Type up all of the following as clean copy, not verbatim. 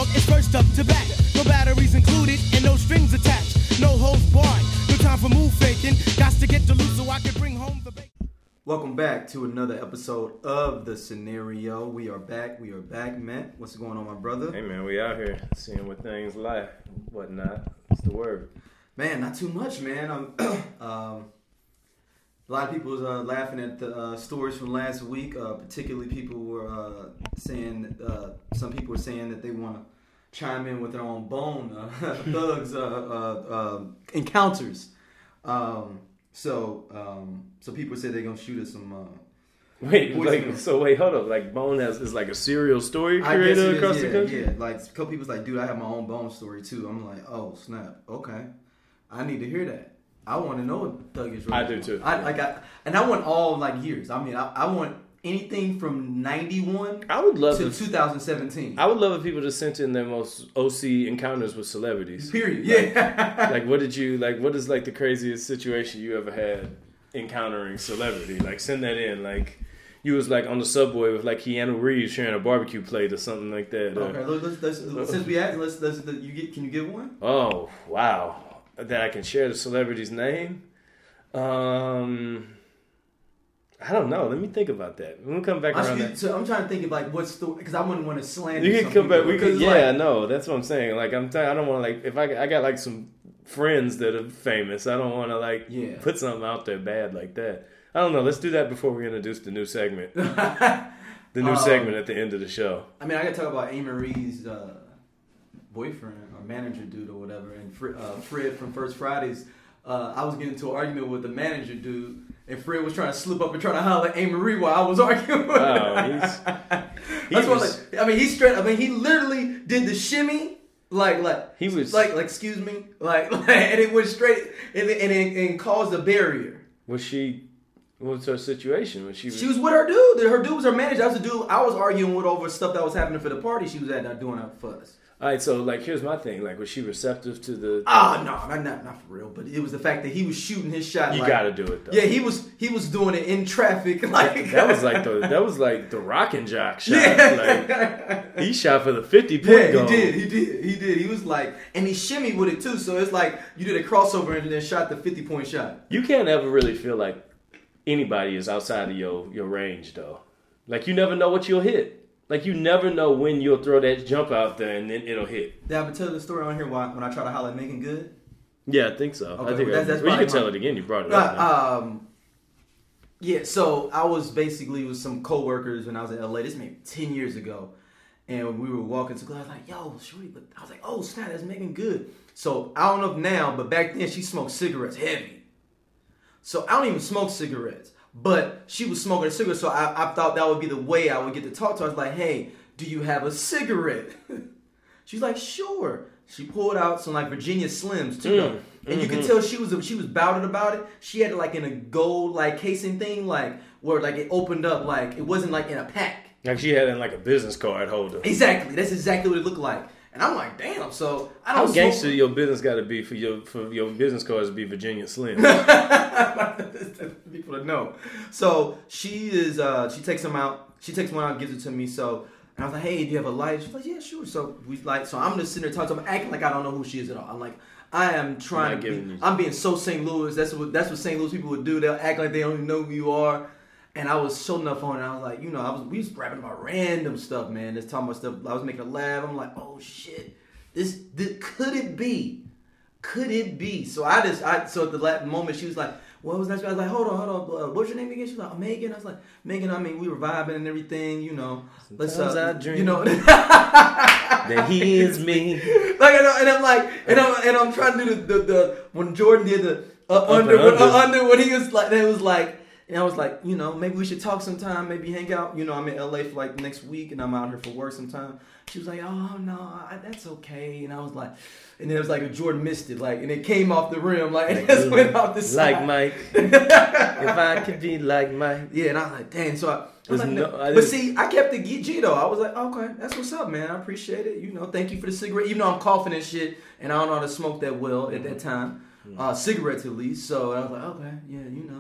dog is first up to bat. No batteries included and no strings attached. No holds barred. No time for move faking. Got to get to loose so I can bring home the bacon. Welcome back to another episode of The Scenario. We are back, Matt. What's going on, my brother? Hey, man, we out here seeing what things like, whatnot. What's the word? Man, not too much, man. A lot of people was laughing at the stories from last week. Particularly, people were saying, some people were saying that they want to chime in with their own bone thugs encounters. So people say they're gonna shoot us some. Wait, hold up. Like Bone is like a serial story creator across the country. Yeah, like a couple people's like, dude, I have my own Bone story too. I'm like, oh snap, okay, I need to hear that. I want to know what Thug is. I do too. I want all like years. I mean, I want anything from 91 I would love to 2017. I would love if people just sent in their most OC encounters with celebrities. Period. Yeah. Like what is like the craziest situation you ever had encountering celebrity? Like send that in. Like you was like on the subway with like Keanu Reeves sharing a barbecue plate or something like that. Okay, let's since we asked, can you give one? Oh wow, that I can share the celebrity's name. I don't know. Let me think about that. We'll come back around that. So I'm trying to think of like what's the, because I wouldn't want to slander. You can come back. Yeah, no, that's what I'm saying. Like I don't want to like if I got like some friends that are famous. I don't want to like put something out there bad like that. I don't know. Let's do that before we introduce the new segment. The new segment at the end of the show. I mean, I got to talk about A. Marie's boyfriend or manager dude or whatever, and Fred from First Fridays. I was getting into an argument with the manager dude. And Fred was trying to slip up and trying to holler at A-Marie while I was arguing with him. He literally did the shimmy, he was excuse me, and it went straight and caused a barrier. What was her situation? She was with her dude. Her dude was her manager. That was the dude I was arguing with over stuff that was happening for the party she was at, not doing her fuss. All right, so here's my thing. Was she receptive to the? No, not for real. But it was the fact that he was shooting his shot. You gotta do it though. Yeah, he was doing it in traffic. That was like the Rock and Jock shot. Yeah. He shot for the 50-point goal. He did. He was like, and he shimmied with it too. So it's like you did a crossover and then shot the 50-point shot. You can't ever really feel like anybody is outside of your range though. Like you never know what you'll hit. Like, you never know when you'll throw that jump out there and then it'll hit. Did I ever tell the story on here when I try to holler at Megan Good? Yeah, I think so. Okay, I think you can tell it again. You brought it up. Yeah, so I was basically with some coworkers when I was in LA. This maybe 10 years ago. And we were walking to class. I was like, yo, shorty. But I was like, oh, snap, that's Megan Good. So I don't know if now, but back then she smoked cigarettes heavy. So I don't even smoke cigarettes. But she was smoking a cigarette, so I thought that would be the way I would get to talk to her. I was like, hey, do you have a cigarette? She's like, sure. She pulled out some Virginia Slims too. And you could tell she was bouted about it. She had it in a gold casing thing, where it opened up, it wasn't in a pack. Like she had it in a business card holder. Exactly. That's exactly what it looked like. And I'm like, damn. So I don't. How gangster your business got to be for your business cards to be Virginia Slim? People to know. So she is. She takes them out. She takes one out, gives it to me. So and I was like, hey, do you have a light? She's like, yeah, sure. So So I'm just sitting there talking to her, acting like I don't know who she is at all. I'm like, I am trying to. I'm being so St. Louis. That's what St. Louis people would do. They'll act like they don't even know who you are. And I was showing up on it. I was like, we was rapping about random stuff, man. Just talking about stuff. I was making a laugh. I'm like, oh shit, this could it be? Could it be? So so at the last moment she was like, what was that? I was like, hold on. What's your name again? She was like, Megan. I was like, Megan. I mean, we were vibing and everything, Let's I dream, that he is me. And I'm trying to do the when Jordan did the under when he was like, it was like. And I was like, maybe we should talk sometime, maybe hang out. I'm in LA for next week and I'm out here for work sometime. She was like, oh, no, that's okay. And I was like, and then it was like Jordan missed it, and it came off the rim, and it just went off the side. Like Mike. If I could be like Mike. Yeah, and I was like, dang. So I was like, but see, I kept the G though. I was like, okay, that's what's up, man. I appreciate it. Thank you for the cigarette. Even though I'm coughing and shit, and I don't know how to smoke that well at that time. Cigarettes at least. So I was like, okay, yeah,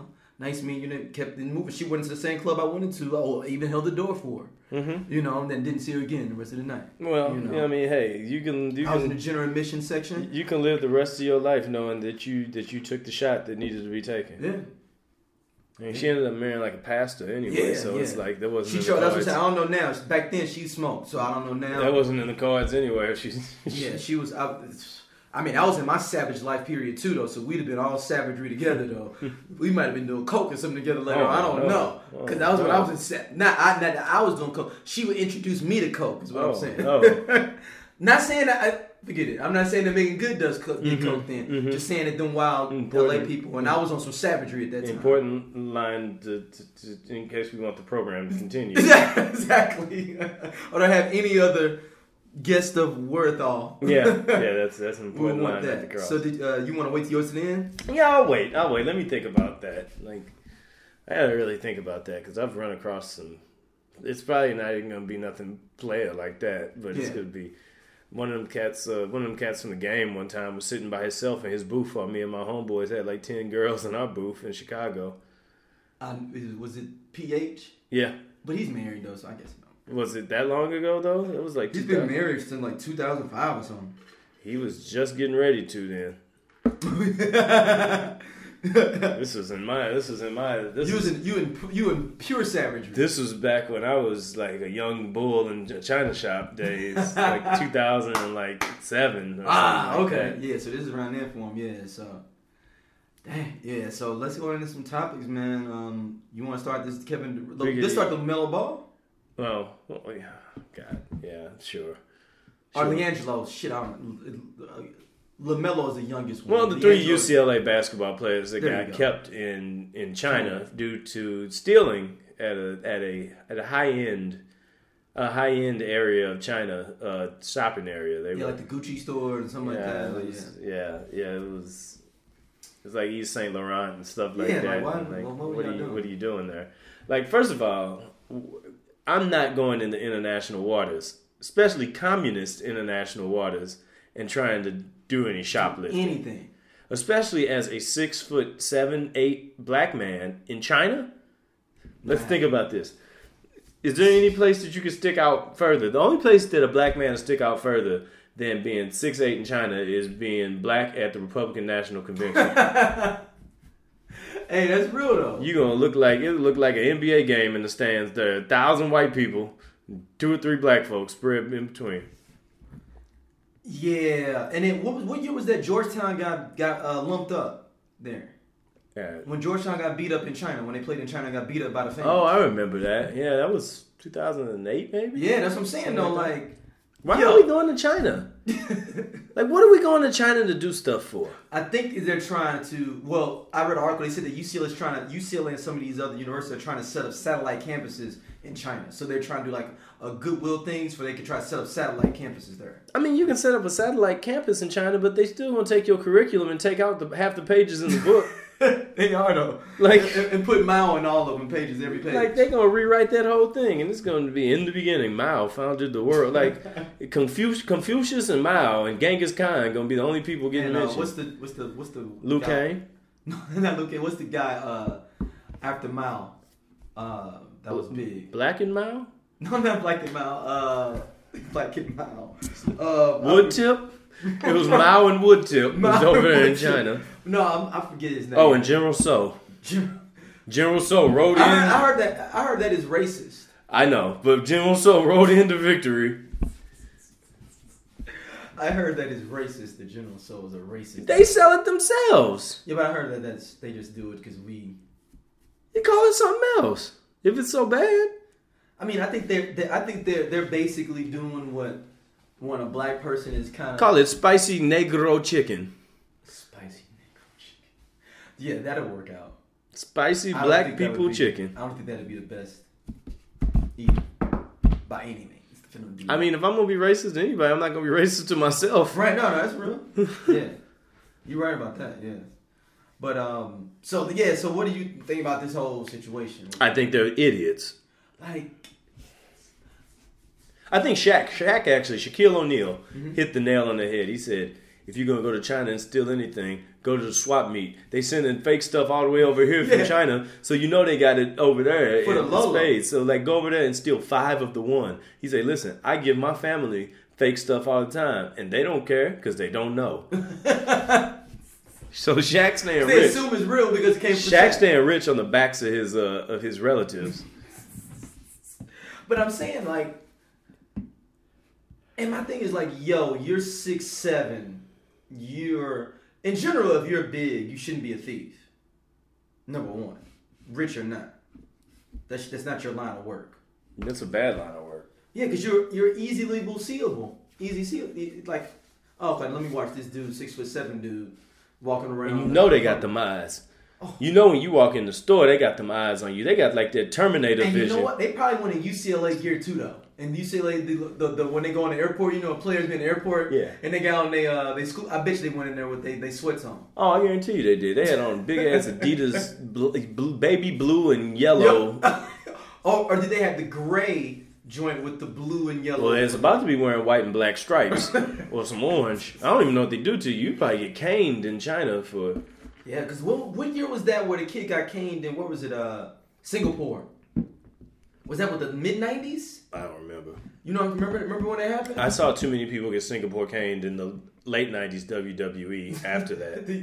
nice meeting you. Kept it moving. She went into the same club I went into. I even held the door for her. Mm-hmm. And then didn't see her again the rest of the night. Well, I mean, hey, you can. I was in the general admission section. You can live the rest of your life knowing that you took the shot that needed to be taken. Yeah. I mean, she ended up marrying like a pastor anyway, so it's like there wasn't. That's what I'm saying. I don't know now. Back then, she smoked, so I don't know now. That wasn't in the cards anyway. She was. I mean, I was in my savage life period too, though. So we'd have been all savagery together, though. We might have been doing coke or something together later. I don't know, because that was when I was in. I was doing coke. She would introduce me to coke. Is what I'm saying. Not saying that. Forget it. I'm not saying that Megan Good does coke then. Mm-hmm. Just saying that them wild LA people. And I was on some savagery at that time. Important line to in case we want the program to continue. Exactly. Or to have any other guest of worth all. Yeah, that's an important line that. To cross. So did you want to wait till yours to the end? Yeah, I'll wait. Let me think about that. Like, I gotta really think about that because I've run across some. It's probably not even gonna be nothing player like that, but it's gonna be. One of them cats from the game one time was sitting by himself in his booth while me and my homeboys had like 10 girls in our booth in Chicago. Was it PH? Yeah. But he's married though, so I guess no. Was it that long ago though? It was like he's been married since like 2005 or something. He was just getting ready to then. This was in pure savagery. This was back when I was like a young bull in China shop days, like 2007. Or okay, like yeah. So this is around there for him, yeah. So, dang, yeah. So let's go into some topics, man. You want to start this, Kevin? Let's start the mellow ball. Oh, yeah. God, yeah, sure. Or LiAngelo, shit, I don't. LaMelo is the youngest one. Well, the three UCLA basketball players that got kept in China due to stealing at a high end area of China, shopping area. They were, like the Gucci store and something like that. It was like East Saint Laurent and stuff like that. What are you doing there? Like, first of all, I'm not going into international waters, especially communist international waters, and trying to do any shoplifting. Anything. Especially as a 6'7", 8" black man in China. Let's think about this. Is there any place that you could stick out further? The only place that a black man will stick out further than being 6'8" in China is being black at the Republican National Convention. Hey, that's real though. You're gonna look like an NBA game in the stands. There are 1,000 white people, 2 or 3 black folks spread in between. Yeah, and then what year was that Georgetown got lumped up there? Yeah. When Georgetown got beat up in China, when they played in China, got beat up by the fans. Oh, I remember that. Yeah, that was 2008, maybe. Yeah, that's what I'm saying though. Like, why are we going to China? Like, what are we going to China to do stuff for? I think they're trying to. Well, I read an article. They said that UCLA and some of these other universities are trying to set up satellite campuses in China. So they're trying to do like a goodwill things where they can try to set up satellite campuses there. I mean, you can set up a satellite campus in China, but they still gonna take your curriculum and take out half the pages in the book. They are though. Like, and put Mao in all of them pages, every page. Like, they're gonna rewrite that whole thing, and it's gonna be in the beginning. Mao founded the world. Like, Confucius and Mao and Genghis Khan gonna be the only people getting mentioned. What's the Liu Kang? No, not Liu Kang. What's the guy after Mao? That was big. Black and Mao? No, not Black and Mao. Black and Mao. Woodtip? It was Mao and Woodtip. It was over there in China. No, I forget his name. Oh, and General Tso. General Tso rode in. I heard that is racist. I know, but General Tso rode into victory. I heard that is racist. The General Tso is a racist. They sell it themselves. Yeah, but I heard that they just do it because we. You call it something else. If it's so bad. I mean, I think they're basically doing what when a black person is kind of call it spicy negro chicken. Spicy negro chicken. Yeah, that'll work out. Spicy black people chicken. I don't think that'd be the best either by any means. I mean, if I'm gonna be racist to anybody, I'm not gonna be racist to myself. Right? No, that's real. Yeah, you're right about that. Yeah. But so what do you think about this whole situation? I think they're idiots. Like, I think Shaquille O'Neal hit the nail on the head. He said, if you're going to go to China and steal anything, go to the swap meet. They sending fake stuff all the way over here from China, so you know they got it over there for the low spades. So like go over there and steal 5 of the 1. He say, listen, I give my family fake stuff all the time, and they don't care because they don't know. So Shaq staying rich. They assume it's real because it came from Shaq staying rich on the backs of his relatives. But I'm saying, like, and my thing is like, yo, you're 6'7". You're, in general, if you're big, you shouldn't be a thief. Number one, rich or not, that's not your line of work. That's a bad line of work. Yeah, because you're easily seeable, like, oh, okay, let me watch this dude, 6'7" dude, walking around. And you know they got them eyes. Oh. You know when you walk in the store, they got them eyes on you. They got like that Terminator vision. And you know what? They probably went in UCLA gear too, though. And UCLA, the when they go in the airport, you know, players be in the airport, and they got on they school. I bet you they went in there with they sweats on. Oh, I guarantee you they did. They had on big ass Adidas, baby blue and yellow. Yep. Oh, or did they have the gray joint with the blue and yellow? Well, it's about to be wearing white and black stripes or some orange. I don't even know what they do to you. You probably get caned in China for. Yeah, because what year was that where the kid got caned in, what was it, Singapore? Was that with the mid-90s? I don't remember. You know, remember when that happened? I saw too many people get Singapore caned in the late 90s WWE after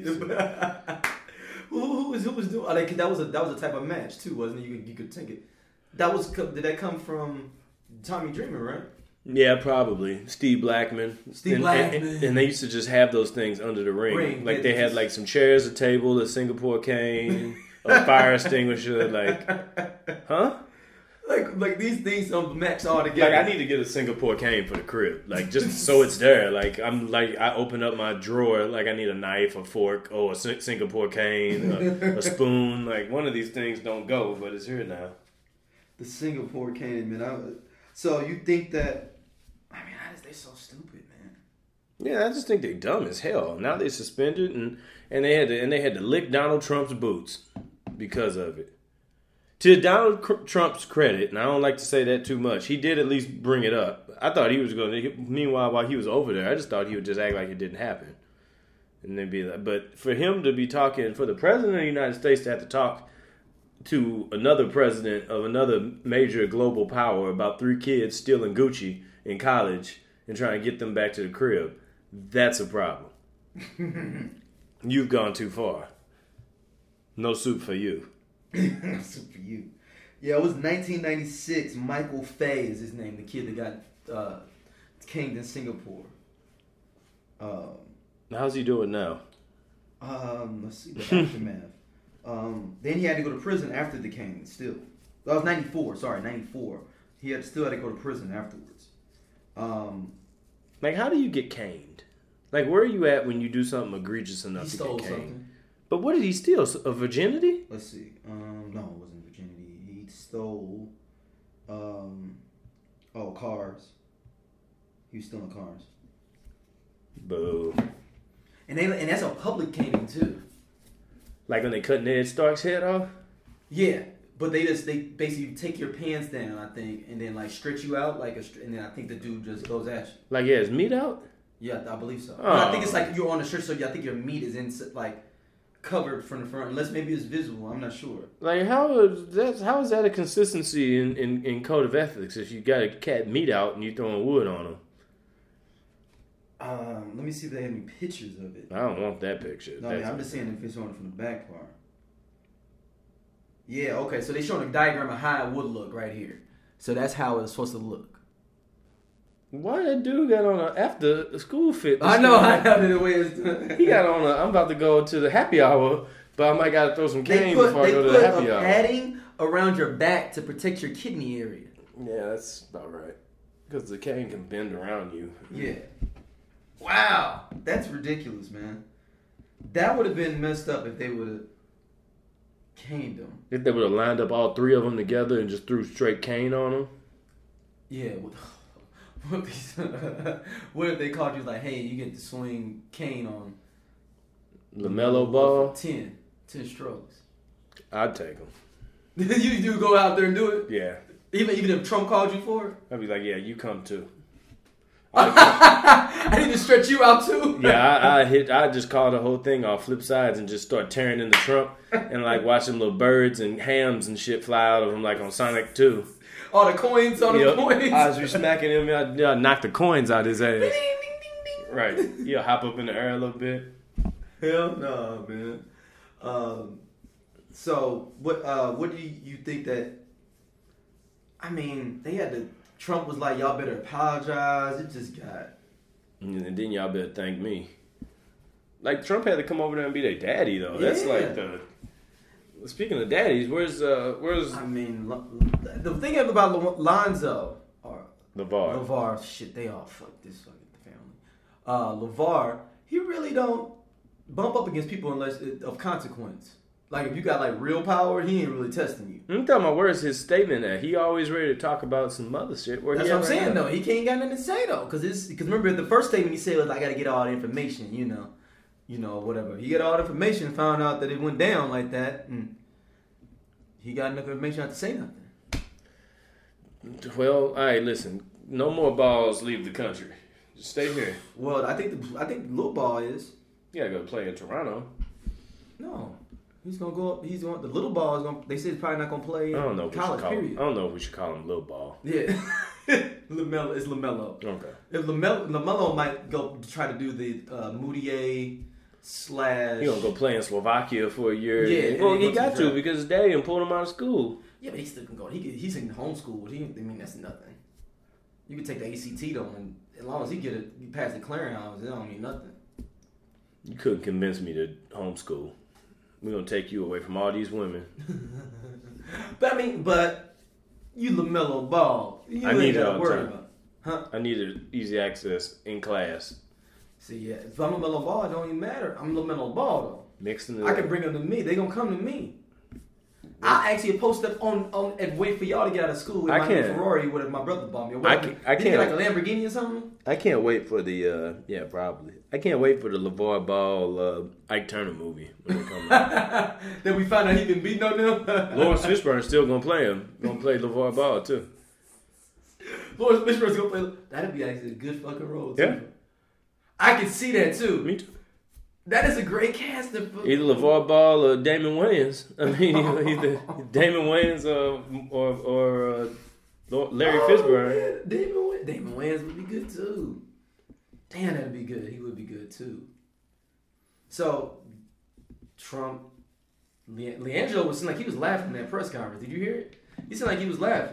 that. who was doing? Like, that was a type of match too, wasn't it? You could take it. Did that come from Tommy Dreamer, right? Yeah, probably. Steve Blackman. And they used to just have those things under the ring. Like they had like some chairs, a table, a Singapore cane, a fire extinguisher. Like, huh? Like these things don't match all together. Like I need to get a Singapore cane for the crib. Like just so it's there. Like I open up my drawer. Like I need a knife, a fork, a Singapore cane, a spoon. Like one of these things don't go, but it's here now. The Singapore cane, man. So you think that? I mean, how is they so stupid, man? Yeah, I just think they dumb as hell. Now they suspended and they had to lick Donald Trump's boots because of it. To Donald Trump's credit, and I don't like to say that too much, he did at least bring it up. I thought he was going to. Meanwhile, while he was over there, I just thought he would just act like it didn't happen, and then be like. But for him to be talking, for the president of the United States to have to talk to another president of another major global power about 3 kids stealing Gucci in college and trying to get them back to the crib, that's a problem. You've gone too far. No soup for you. No soup for you. Yeah, it was 1996. Michael Fay is his name, the kid that got caned in Singapore. How's he doing now? Let's see the aftermath. Then he had to go to prison after the caning still. That was 94. Sorry, 94. He still had to go to prison afterwards. Like, how do you get caned? Like, where are you at when you do something egregious enough to get caned? Something. But what did he steal? A virginity? Let's see. No, it wasn't virginity. He stole, cars. He was stealing cars. Boo. And that's a public caning too. Like when they cut Ned Stark's head off? Yeah, but they basically take your pants down, I think, and then like stretch you out and then I think the dude just goes at you. Like his meat out? Yeah, I believe so. Oh. But I think it's like you're on a shirt, so I think your meat is covered from the front, unless maybe it's visible. I'm not sure. Like how is that a consistency in code of ethics if you got a cat meat out and you throwing wood on them? Let me see if they have any pictures of it. I don't want that picture. No, I'm just saying if it's showing it from the back part. Yeah, okay, so they're showing a diagram of how it would look right here. So that's how it's supposed to look. Why that dude got on after school fit? I know the way it's doing. He got on I'm about to go to the happy hour, but I might got to throw some cane before I go to the happy hour. They put padding around your back to protect your kidney area. Yeah, that's about right. Because the cane can bend around you. Yeah. Wow, that's ridiculous, man. That would have been messed up if they would have caned them. If they would have lined up all 3 of them together and just threw straight cane on them. Yeah. What if they called you like, hey, you get to swing cane on LaMelo Ball? 10 strokes. I'd take them. You do go out there and do it? Yeah. Even if Trump called you for it? I'd be like, yeah, you come too. I need to stretch you out too. Yeah, I just call the whole thing off flip sides and just start tearing in the trunk and like watch them little birds and hams and shit fly out of them like on Sonic 2. All the coins on the coins. I was smacking him. I knock the coins out his ass. Right. He'll hop up in the air a little bit. Hell no, man. So what do you think that? I mean, they had to. Trump was like, "Y'all better apologize." It just got. And then y'all better thank me. Like Trump had to come over there and be their daddy, though. Yeah. That's like the. Speaking of daddies, where's? I mean, the thing about Lonzo or LeVar. Shit, they all fuck this fucking family. LeVar, he really don't bump up against people unless of consequence. Like if you got like real power, he ain't really testing you. I'm talking about where's his statement at? He always ready to talk about some other shit. That's what I'm saying though. He can't got nothing to say though, because remember the first statement he said was I got to get all the information, you know, whatever. He got all the information, found out that it went down like that, and he got enough information not to say nothing. Well, all right, listen. No more balls leave the country. Just stay here. Well, I think Lil Ball is. You gotta go play in Toronto. No. He's gonna go up. The little ball is gonna. They said he's probably not gonna play. I don't know. College period. I don't know if we should call him Lil Ball. Yeah, LaMelo. It's LaMelo. Okay. If LaMelo might go try to do the Moutier / He gonna go play in Slovakia for a year. Yeah. Well, he got to because his daddy pulled him out of school. Yeah, but he still can go. He's in homeschool. I mean, that's nothing. You can take the ACT though, and as long as he pass the clearinghouse, it don't mean nothing. You couldn't convince me to homeschool. We're going to take you away from all these women. But you LaMelo Ball. I need it all the time. About. Huh? I needed easy access in class. See, yeah. If I'm LaMelo Ball, it don't even matter. I'm LaMelo Ball, though. Mixing it I can bring them to me. They going to come to me. I actually post up on and wait for y'all to get out of school with my new Ferrari with my brother bought me. I can't. Did you get like a Lamborghini or something? I can't wait for the probably. I can't wait for the LeVar Ball Ike Turner movie when it comes out. Then we find out he been beating on them. Lawrence Fishburne's still gonna play him. Gonna play LeVar Ball too. Lawrence Fishburne's gonna play. That'd be actually a good fucking role too. Yeah. I can see that too. Me too. That is a great casting. Either LeVar Ball or Damon Wayans. I mean, either Damon Wayans or Larry Fishburne. Yeah. Damon Wayans would be good too. Damn, that'd be good. He would be good too. So, Trump, LiAngelo was like he was laughing in that press conference. Did you hear it? He sounded like he was laughing.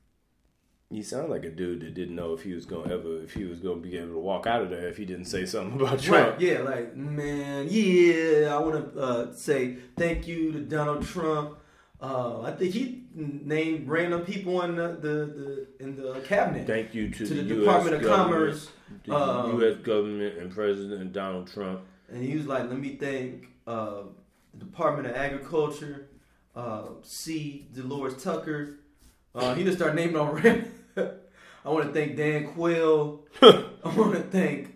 He sounded like a dude that didn't know if he was gonna be able to walk out of there if he didn't say something about Trump. Right, yeah, like, man, yeah, I want to say thank you to Donald Trump. I think he named random people in the cabinet. Thank you to the Department of Commerce, the U.S. government and President Donald Trump. And he was like, let me thank the Department of Agriculture, C. Dolores Tucker. He just started naming on random. I want to thank Dan Quayle. I want to thank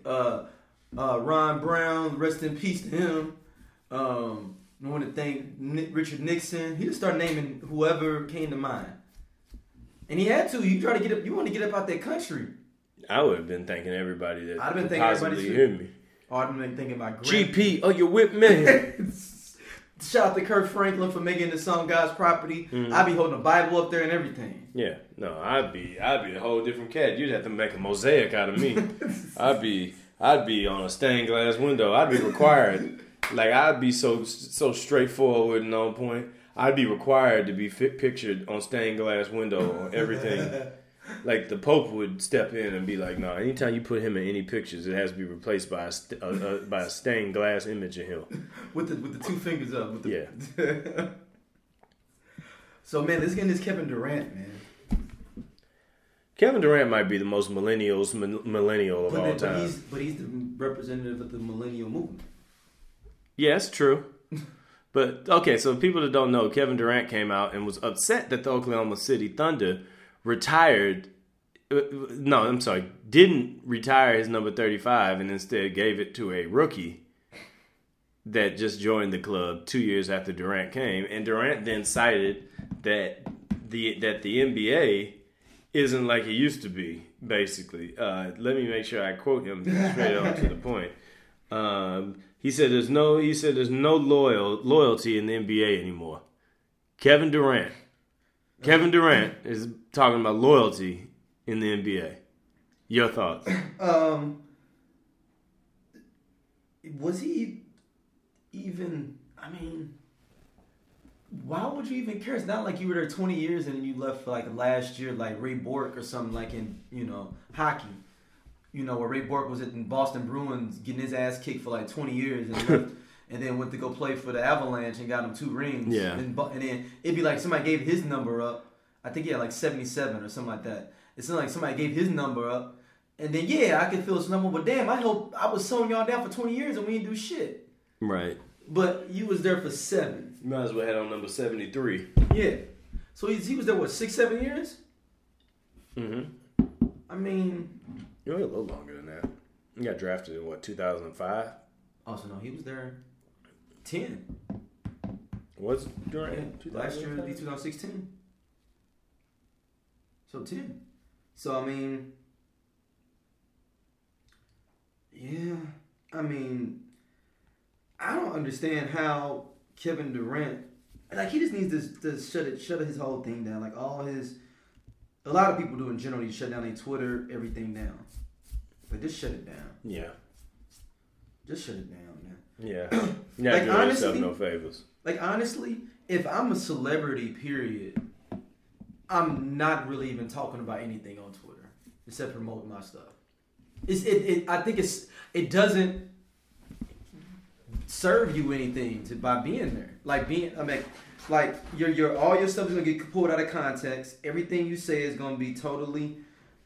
Ron Brown. Rest in peace to him. I want to thank Richard Nixon. He just started naming whoever came to mind. And he had to. You want to get up out that country. I would have been thanking everybody that I'd have been could thanking possibly hear me. Oh, I'd been thinking about GP, oh, you with me? Shout out to Kirk Franklin for making the song God's Property. Mm-hmm. I'd be holding a Bible up there and everything. Yeah, no, I'd be a whole different cat. You'd have to make a mosaic out of me. I'd be on a stained glass window. I'd be required. Like I'd be so straightforward and on point. I'd be required to be pictured on stained glass window or everything. Like the Pope would step in and be like, "No, anytime you put him in any pictures, it has to be replaced by a stained glass image of him with the two fingers up." Yeah. So man, let's get into this Kevin Durant, man. Kevin Durant might be the most millennial of all time. But he's the representative of the millennial movement. Yes, true. But okay, so people that don't know, Kevin Durant came out and was upset that the Oklahoma City Thunder didn't retire his number 35 and instead gave it to a rookie that just joined the club 2 years after Durant came. And Durant then cited that the NBA isn't like he used to be, basically. Let me make sure I quote him straight on to the point. He said there's no loyalty in the NBA anymore. Kevin Durant is talking about loyalty in the NBA. Your thoughts? Was he even? I mean, why would you even care? It's not like you were there 20 years and you left for like last year, like Ray Bork or something, like in hockey. Where Ray Bork was in Boston Bruins getting his ass kicked for like 20 years and left, and then went to go play for the Avalanche and got him 2 rings. Yeah. And then it'd be like somebody gave his number up. I think he had like 77 or something like that. It's not like somebody gave his number up. And then, I could feel some number, but damn, I was sewing y'all down for 20 years and we didn't do shit. Right. But you was there for 7. You might as well head on number 73. Yeah. So he was there, 6-7 years? Mm-hmm. I mean... You were a little longer than that. You got drafted in, 2005? Oh, so no, he was there 10. Was Durant? Yeah, last year would be 2016. So 10. So, I mean... Yeah, I mean, I don't understand how Kevin Durant, like, he just needs to shut his whole thing down. Like, a lot of people do in general, you shut down their Twitter, everything down. Like, just shut it down. Yeah. Just shut it down, man. Yeah. You're not doing yourself no favors. Like, honestly, if I'm a celebrity, period, I'm not really even talking about anything on Twitter except promoting my stuff. I think it doesn't serve you anything by being there. Like your all your stuff is gonna get pulled out of context. Everything you say is gonna be totally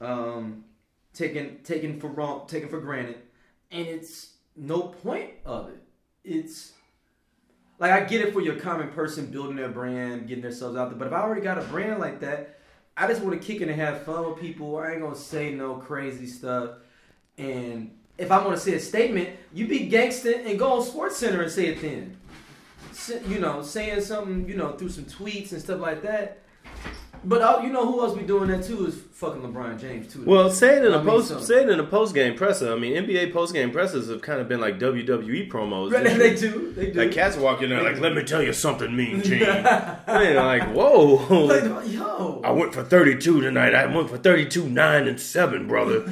taken for granted, and it's no point of it. It's like, I get it for your common person building their brand, getting themselves out there, but if I already got a brand like that, I just want to kick it and have fun with people. I ain't gonna say no crazy stuff. And if I want to say a statement, you be gangsta and go on SportsCenter and say it then. Saying something, through some tweets and stuff like that. But who else be doing that too is fucking LeBron James too. Well, say it in a post game presser. I mean, NBA post game pressers have kind of been like WWE promos. Right, they do. Like, cats walk in there like, "Let me tell you something, Mean Gene." I mean, like, whoa. Like, yo. I went for 32 tonight. I went for 32, 9, and 7, brother.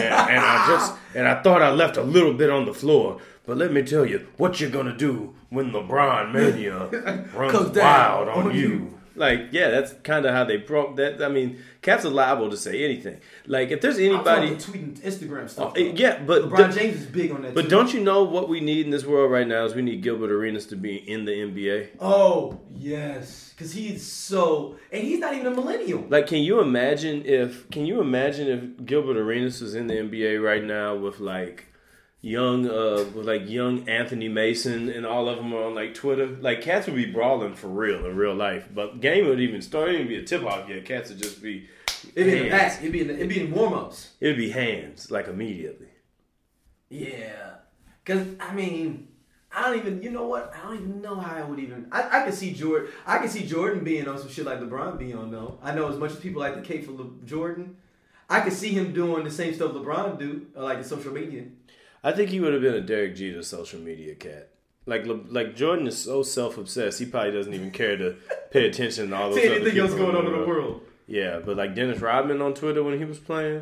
And I thought I left a little bit on the floor. But let me tell you, what you're gonna do when LeBron Mania runs wild on you. Like, yeah, that's kind of how they that. I mean, Cap's are liable to say anything. Like, if there's anybody tweeting Instagram stuff, but LeBron James is big on that. But don't you know what we need in this world right now is we need Gilbert Arenas to be in the NBA. Oh yes, because he's not even a millennial. Like, can you imagine if Gilbert Arenas was in the NBA right now with young Anthony Mason and all of them are on like Twitter? Like, cats would be brawling for real in real life, but game would even start. It wouldn't be a tip off yet. Cats would just be. It'd be in the back. It'd be in warm ups. It'd be hands like immediately. Yeah, because I mean, I don't even. You know what? I don't even know how I would even. I can see Jordan. I can see Jordan being on some shit like LeBron being on though. I know as much as people like the cake for Jordan, I could see him doing the same stuff LeBron do, like the social media. I think he would have been a Derek Jeter social media cat. Like Jordan is so self-obsessed, he probably doesn't even care to pay attention to all those other people. Anything else going on in the world. Yeah, but like Dennis Rodman on Twitter when he was playing.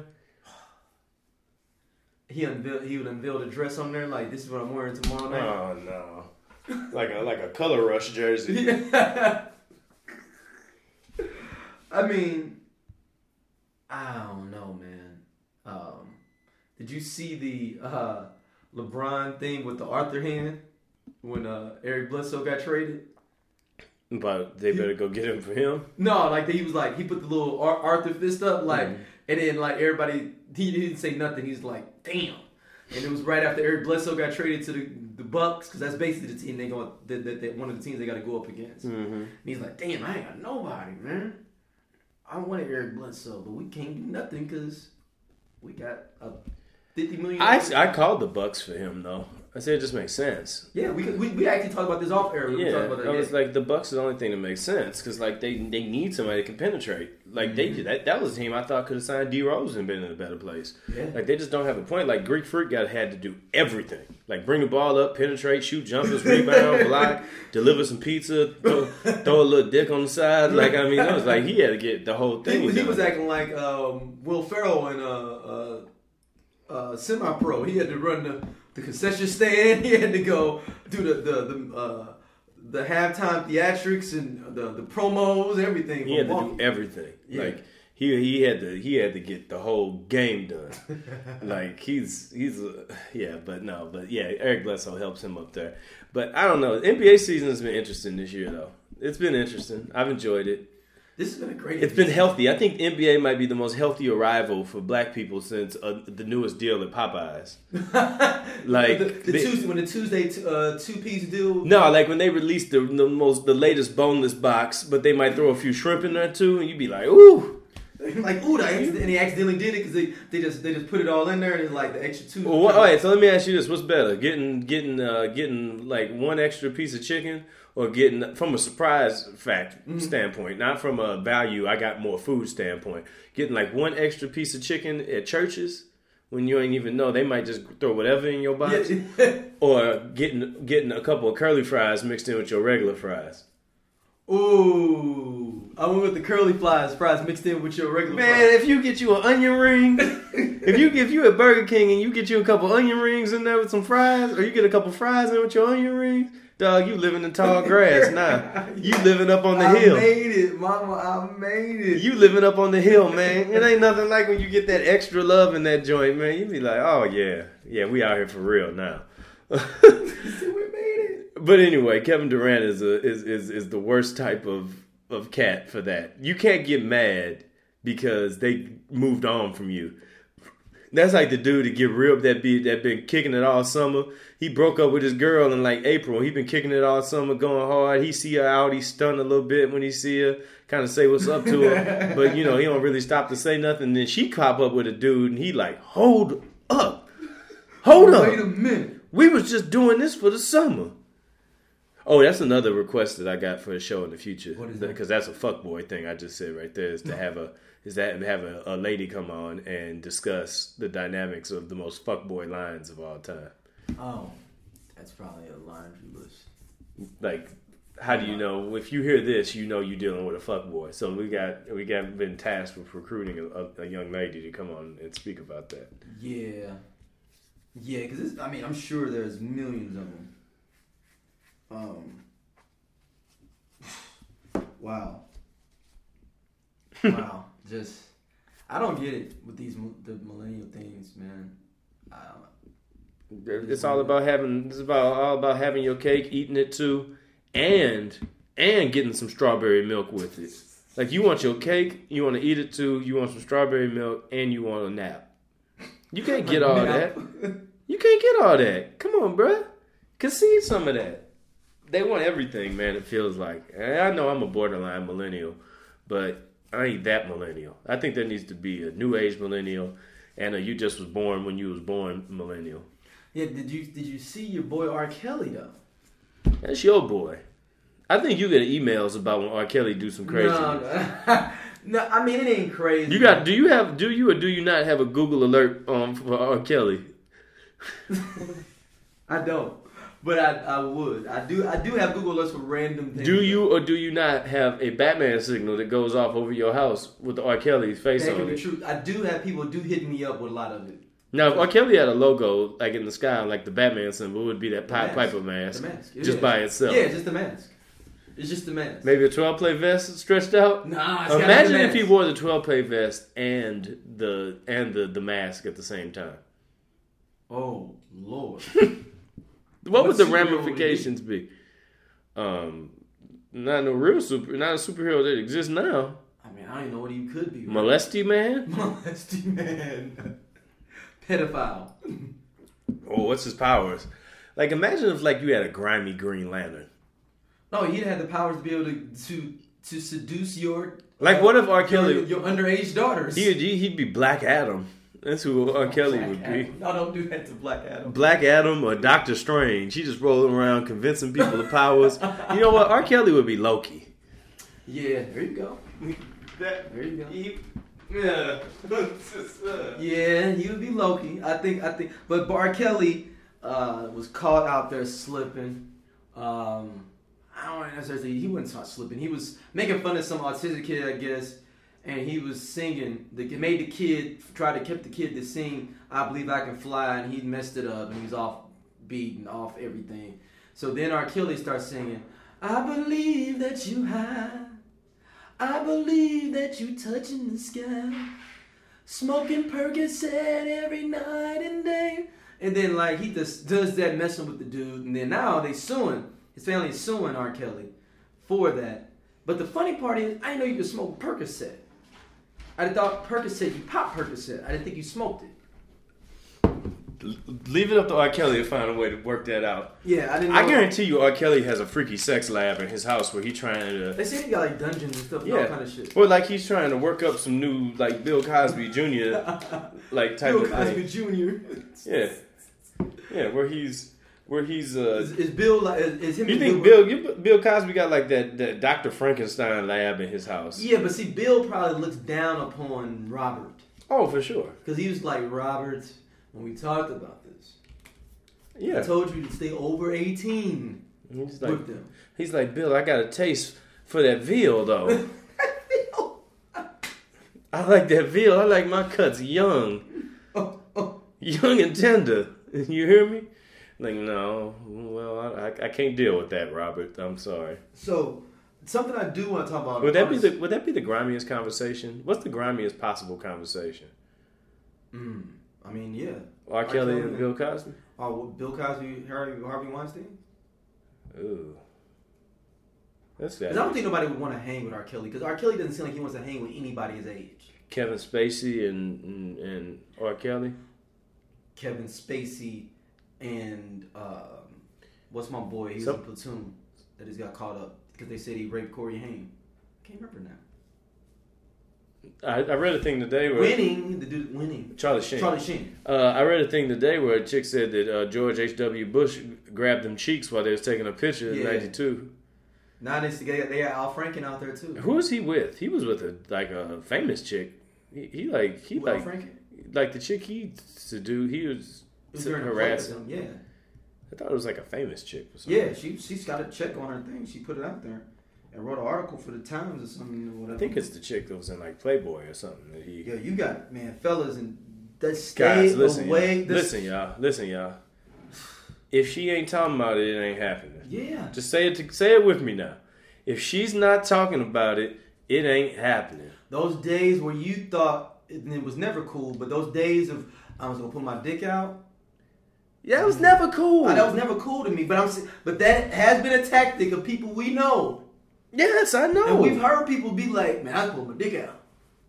He would unveil the dress on there like, this is what I'm wearing tomorrow night. Oh no. like a Color Rush jersey. Yeah. I mean, I don't know, man. Did you see the LeBron thing with the Arthur hand when Eric Bledsoe got traded? But they better go get him for him. No, like he put the little Arthur fist up, and then like everybody, he didn't say nothing. He's like, damn. And it was right after Eric Bledsoe got traded to the Bucks, because that's basically the team one of the teams they got to go up against. Mm-hmm. And he's like, damn, I ain't got nobody, man. I wanted Eric Bledsoe, but we can't do nothing because we got a $50 million. I called the Bucks for him though. I said it just makes sense. Yeah, we actually talked about this off air. Yeah, I was like, the Bucks is the only thing that makes sense because like they need somebody that can penetrate. Like they did that was a team I thought could have signed D Rose and been in a better place. Yeah. Like they just don't have a point. Like Greek Freak had to do everything. Like bring the ball up, penetrate, shoot jumpers, rebound, block, deliver some pizza, throw a little dick on the side. Like I mean, it was like he had to get the whole thing. He was acting like Will Ferrell in Semi-Pro. He had to run the concession stand. He had to go do the halftime theatrics and the promos, everything. He had to do everything. Yeah. Like he had to get the whole game done. Like but Eric Bledsoe helps him up there. But I don't know. The NBA season has been interesting this year though. It's been interesting. I've enjoyed it. This has been a great. It's been healthy. I think NBA might be the most healthy arrival for black people since the newest deal at Popeyes. Like when the Tuesday 2-piece deal. No, like when they released the latest boneless box, but they might throw a few shrimp in there too, and you'd be like, ooh. Like ooh, and he accidentally did it because they just put it all in there and it's like the extra two. Well, all right, so let me ask you this: what's better, getting like one extra piece of chicken? Or getting, from a surprise fact standpoint, not from a value, I got more food standpoint. Getting like one extra piece of chicken at churches when you ain't even know, they might just throw whatever in your box. Yeah. Or getting a couple of curly fries mixed in with your regular fries. Ooh, I went with the curly fries mixed in with your regular fries. Man, if you get you an onion ring, if you at Burger King and you get you a couple onion rings in there with some fries, or you get a couple fries in with your onion rings, dog, you living in tall grass now. You living up on the hill. I made it, mama. I made it. You living up on the hill, man. It ain't nothing like when you get that extra love in that joint, man. You be like, oh, yeah, we out here for real now. We made it. But anyway, Kevin Durant is the worst type of cat for that. You can't get mad because they moved on from you. That's like the dude to get real that been kicking it all summer. He broke up with his girl in like April. He been kicking it all summer, going hard. He see her out. He stunned a little bit when he see her, kind of say what's up to her. But, he don't really stop to say nothing. Then she pop up with a dude, and he like, hold up. Hold up. Wait a minute. We was just doing this for the summer. Oh, that's another request that I got for a show in the future. What is that? Because that's a fuckboy thing I just said right there, is to have a lady come on and discuss the dynamics of the most fuckboy lines of all time. Oh, that's probably a laundry list. Like, how do you know? If you hear this, you know you're dealing with a fuckboy. So we got been tasked with recruiting a young lady to come on and speak about that. Yeah, because I'm sure there's millions of them. Wow. Just, I don't get it with the millennial things, man. It's all about having your cake, eating it too, and getting some strawberry milk with it. Like, you want your cake, you want to eat it too, you want some strawberry milk, and you want a nap. You can't get all that. You can't get all that. Come on, bruh. Concede some of that. They want everything, man, it feels like. And I know I'm a borderline millennial, but I ain't that millennial. I think there needs to be a new age millennial and a you just was born when you was born millennial. Yeah, did you see your boy R. Kelly though? That's your boy. I think you get emails about when R. Kelly do some crazy. No, I mean it ain't crazy. Do you or do you not have a Google alert for R. Kelly? I don't. But I would. I do have Google alerts for random things. Do you or do you not have a Batman signal that goes off over your house with the R. Kelly's face on it? That could be true. I do have people hit me up with a lot of it. Now, if R. Kelly had a logo like in the sky, like the Batman symbol, it would be that Piper mask. The mask. Just by itself. Yeah, just the mask. It's just the mask. Maybe a 12-play vest stretched out? Nah, imagine if he wore the 12-play vest and the mask at the same time. Oh, Lord. What would the ramifications be? Not a superhero that exists now. I mean, I don't even know what he could be. Right? Molesty man? Molesty man. Pedophile. Oh, what's his powers? Like, imagine if you had a grimy Green Lantern. No, he'd have the powers to be able to seduce your... Like, what if R. Kelly... Your underage daughters. He'd be Black Adam. That's who R. Kelly would be. No, don't do that to Black Adam. Black Adam or Doctor Strange. He just rolling around convincing people of powers. You know what? R. Kelly would be Loki. Yeah, there you go. There you go. Yeah, he would be Loki. I think. But R. Kelly was caught out there slipping. I don't necessarily. He wasn't caught slipping. He was making fun of some autistic kid, I guess. And he was singing. Made the kid kept the kid to sing "I Believe I Can Fly," and he messed it up, and he was off beat and off everything. So then R. Kelly starts singing, "I believe that you high, I believe that you touching the sky, smoking Percocet every night and day." And then like he just does that, messing with the dude, and then now they suing. His family is suing R. Kelly for that. But the funny part is, I didn't know you could smoke Percocet. I thought Percocet, you pop Percocet. I didn't think you smoked it. Leave it up to R. Kelly to find a way to work that out. Yeah, I didn't know. I guarantee you R. Kelly has a freaky sex lab in his house where he's trying to... They say he got like dungeons and stuff and all kind of shit. Well, like he's trying to work up some new, like Bill Cosby Jr. like type Bill of Cosby thing. Jr. Yeah, where he's is Bill like is him? You think Bill Cosby got like that Dr. Frankenstein lab in his house? Yeah, but see, Bill probably looks down upon Robert. Oh, for sure. Because he was like, Robert, when we talked about this, yeah, I told you to stay over 18 with them. He's like, Bill, I got a taste for that veal though. I like that veal. I like my cuts young, young and tender. You hear me? Like, no, well, I can't deal with that, Robert. I'm sorry. So, something I do want to talk about. Would that be the grimiest conversation? What's the grimiest possible conversation? I mean, yeah. R. Kelly and Bill Cosby? Bill Cosby, Harvey Weinstein? Ooh. That's sad. Because I don't think nobody would want to hang with R. Kelly. Because R. Kelly doesn't seem like he wants to hang with anybody his age. Kevin Spacey and R. Kelly? Kevin Spacey and what's my boy? He's in Platoon that he's got caught up because they said he raped Corey Haim. I can't remember now. I read a thing today where the dude winning. Charlie Sheen. I read a thing today where a chick said that George H.W. Bush grabbed them cheeks while they was taking a picture in '92. Now they got Al Franken out there too. Who was he with? He was with a famous chick. He like Franken? Like the chick he seduced. He was harassing. Yeah. I thought it was like a famous chick or something. Yeah, she's got a check on her thing. She put it out there and wrote an article for the Times or something. Or whatever. I think it's the chick that was in like Playboy or something. Yeah, you got fellas and that stay guys, listen, away. Y'all. Listen, y'all. If she ain't talking about it, it ain't happening. Yeah. Just say it with me now. If she's not talking about it, it ain't happening. Those days where you thought it was never cool, but those days of I was gonna put my dick out. Yeah, it was never cool. That was never cool to me. But that has been a tactic of people we know. Yes, I know. And we've heard people be like, "Man, I put my dick out."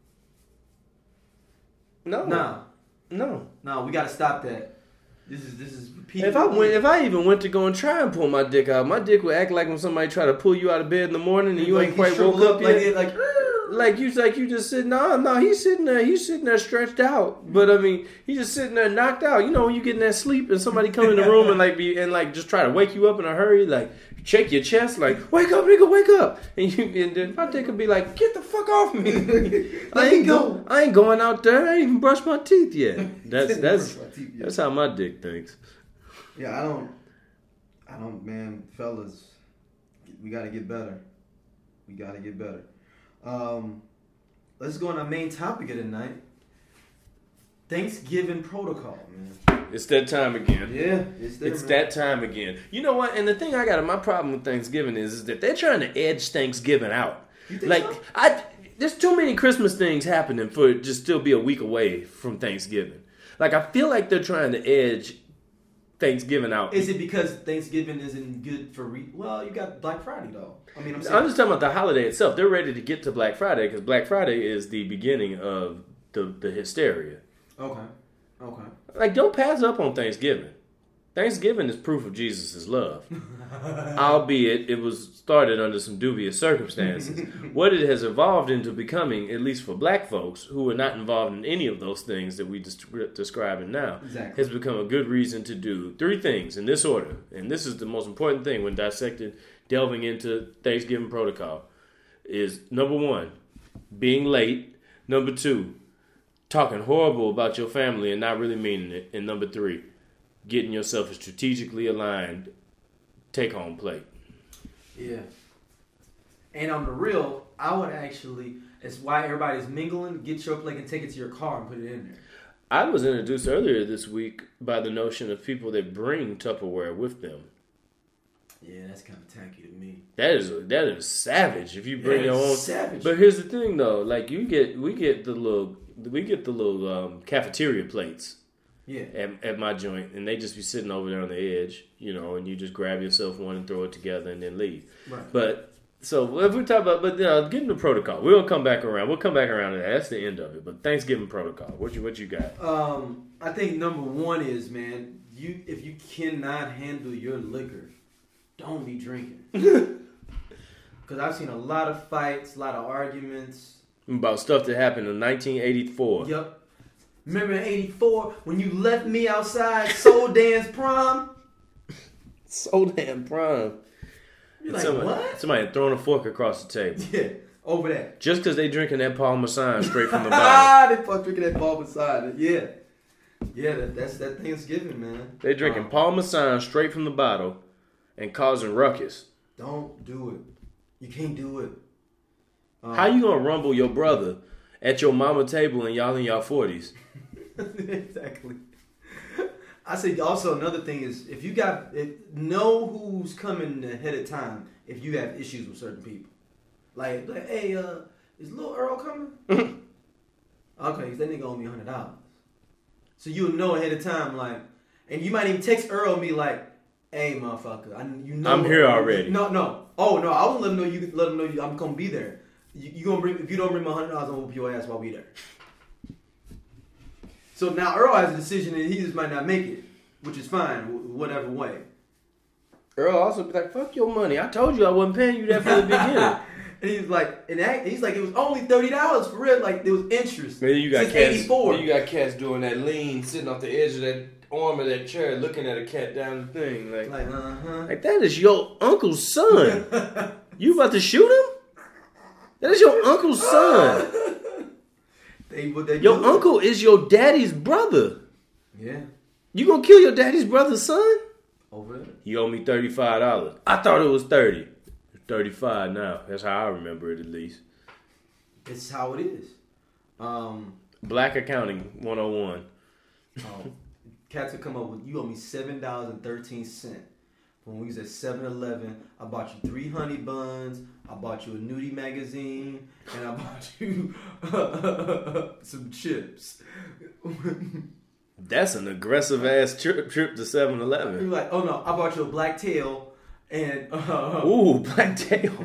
No, we gotta stop that. This is repeated. If I even went to go and try and pull my dick out, my dick would act like when somebody try to pull you out of bed in the morning and you ain't quite woke up yet. Like you just sitting. No, he's sitting there stretched out. But I mean, he's just sitting there knocked out. You know, when you get in that sleep and somebody come in the room and just try to wake you up in a hurry, like shake your chest, like wake up, nigga, wake up. And then my dick would be like, get the fuck off me. I ain't going out there. I ain't even brushed my teeth yet. That's how my dick thinks. Yeah, I don't, man, fellas, we gotta get better. Let's go on our main topic of the night. Thanksgiving protocol, man. It's that time again. Yeah, it's that time again. You know what? And the thing my problem with Thanksgiving is that they're trying to edge Thanksgiving out. You think so? There's too many Christmas things happening for it to still be a week away from Thanksgiving. Like, I feel like they're trying to edge Thanksgiving out. Is it because Thanksgiving isn't good for well, you got Black Friday though. I'm just talking about the holiday itself. They're ready to get to Black Friday because Black Friday is the beginning of the hysteria. Okay. Like, don't pass up on Thanksgiving. Thanksgiving is proof of Jesus' love. Albeit it was started under some dubious circumstances. What it has evolved into becoming, at least for black folks who are not involved in any of those things that we describing now, has become a good reason to do 3 things in this order. And this is the most important thing when delving into Thanksgiving protocol. Is number 1, being late. Number 2, talking horrible about your family and not really meaning it. And number 3, getting yourself a strategically aligned take-home plate. Yeah. And on the real, I would actually, it's why everybody's mingling, get your plate and take it to your car and put it in there. I was introduced earlier this week by the notion of people that bring Tupperware with them. Yeah, that's kind of tacky to me. That is savage if you bring your own. Savage. But here's the thing though, like we get the little cafeteria plates. Yeah. At my joint, and they just be sitting over there on the edge, and you just grab yourself one and throw it together and then leave. Right. But so if we talk about, getting the protocol, we'll come back around. We'll come back around to that. That's the end of it. But Thanksgiving protocol, what you got? I think number 1 is, man, if you cannot handle your liquor, don't be drinking. Because I've seen a lot of fights, a lot of arguments About stuff that happened in 1984. Yep. Remember in 84 when you left me outside Soul Dance Prom? Soul Dance Prom. You're like, what? Somebody throwing a fork across the table. Yeah, over that. Just because they drinking that Parmesan straight from the bottle. They fuck drinking that Parmesan. Yeah. Yeah, that's that Thanksgiving, man. They drinking Parmesan straight from the bottle and causing ruckus. Don't do it. You can't do it. How you gonna rumble your brother at your mama table and y'all in y'all 40s? Exactly. I say also another thing is know who's coming ahead of time if you have issues with certain people. Like hey, is Lil Earl coming? Okay, because that nigga owe me $100. So you'll know ahead of time, like, and you might even text Earl me like, hey motherfucker, I'm here already. No. Oh no, I won't let him know. You can let him know I'm gonna be there. You gonna bring, if you don't bring my $100, I'm gonna whoop your ass while we there. So now Earl has a decision and he just might not make it, which is fine, whatever way. Earl also be like, fuck your money. I told you I wasn't paying you that for the beginning. And he's like, it was only $30 for real. Like, there was interest. Maybe you got since cats, 84. Then you got cats doing that lean, sitting off the edge of that arm of that chair, looking at a cat down the thing. Like that is your uncle's son. You about to shoot him? That is your uncle's son. Your uncle is your daddy's brother. Yeah. You gonna kill your daddy's brother's son? Over it. You owe me $35. I thought it was $30. It's $35 now. That's how I remember it, at least. It's how it is. Black accounting 101. Cats would come up with, you owe me $7.13. When we was at 7-Eleven, I bought you 3 honey buns, I bought you a nudie magazine, and I bought you some chips. That's an aggressive ass trip to 7-Eleven. You're like, oh no, I bought you a black tail and ooh, black tail.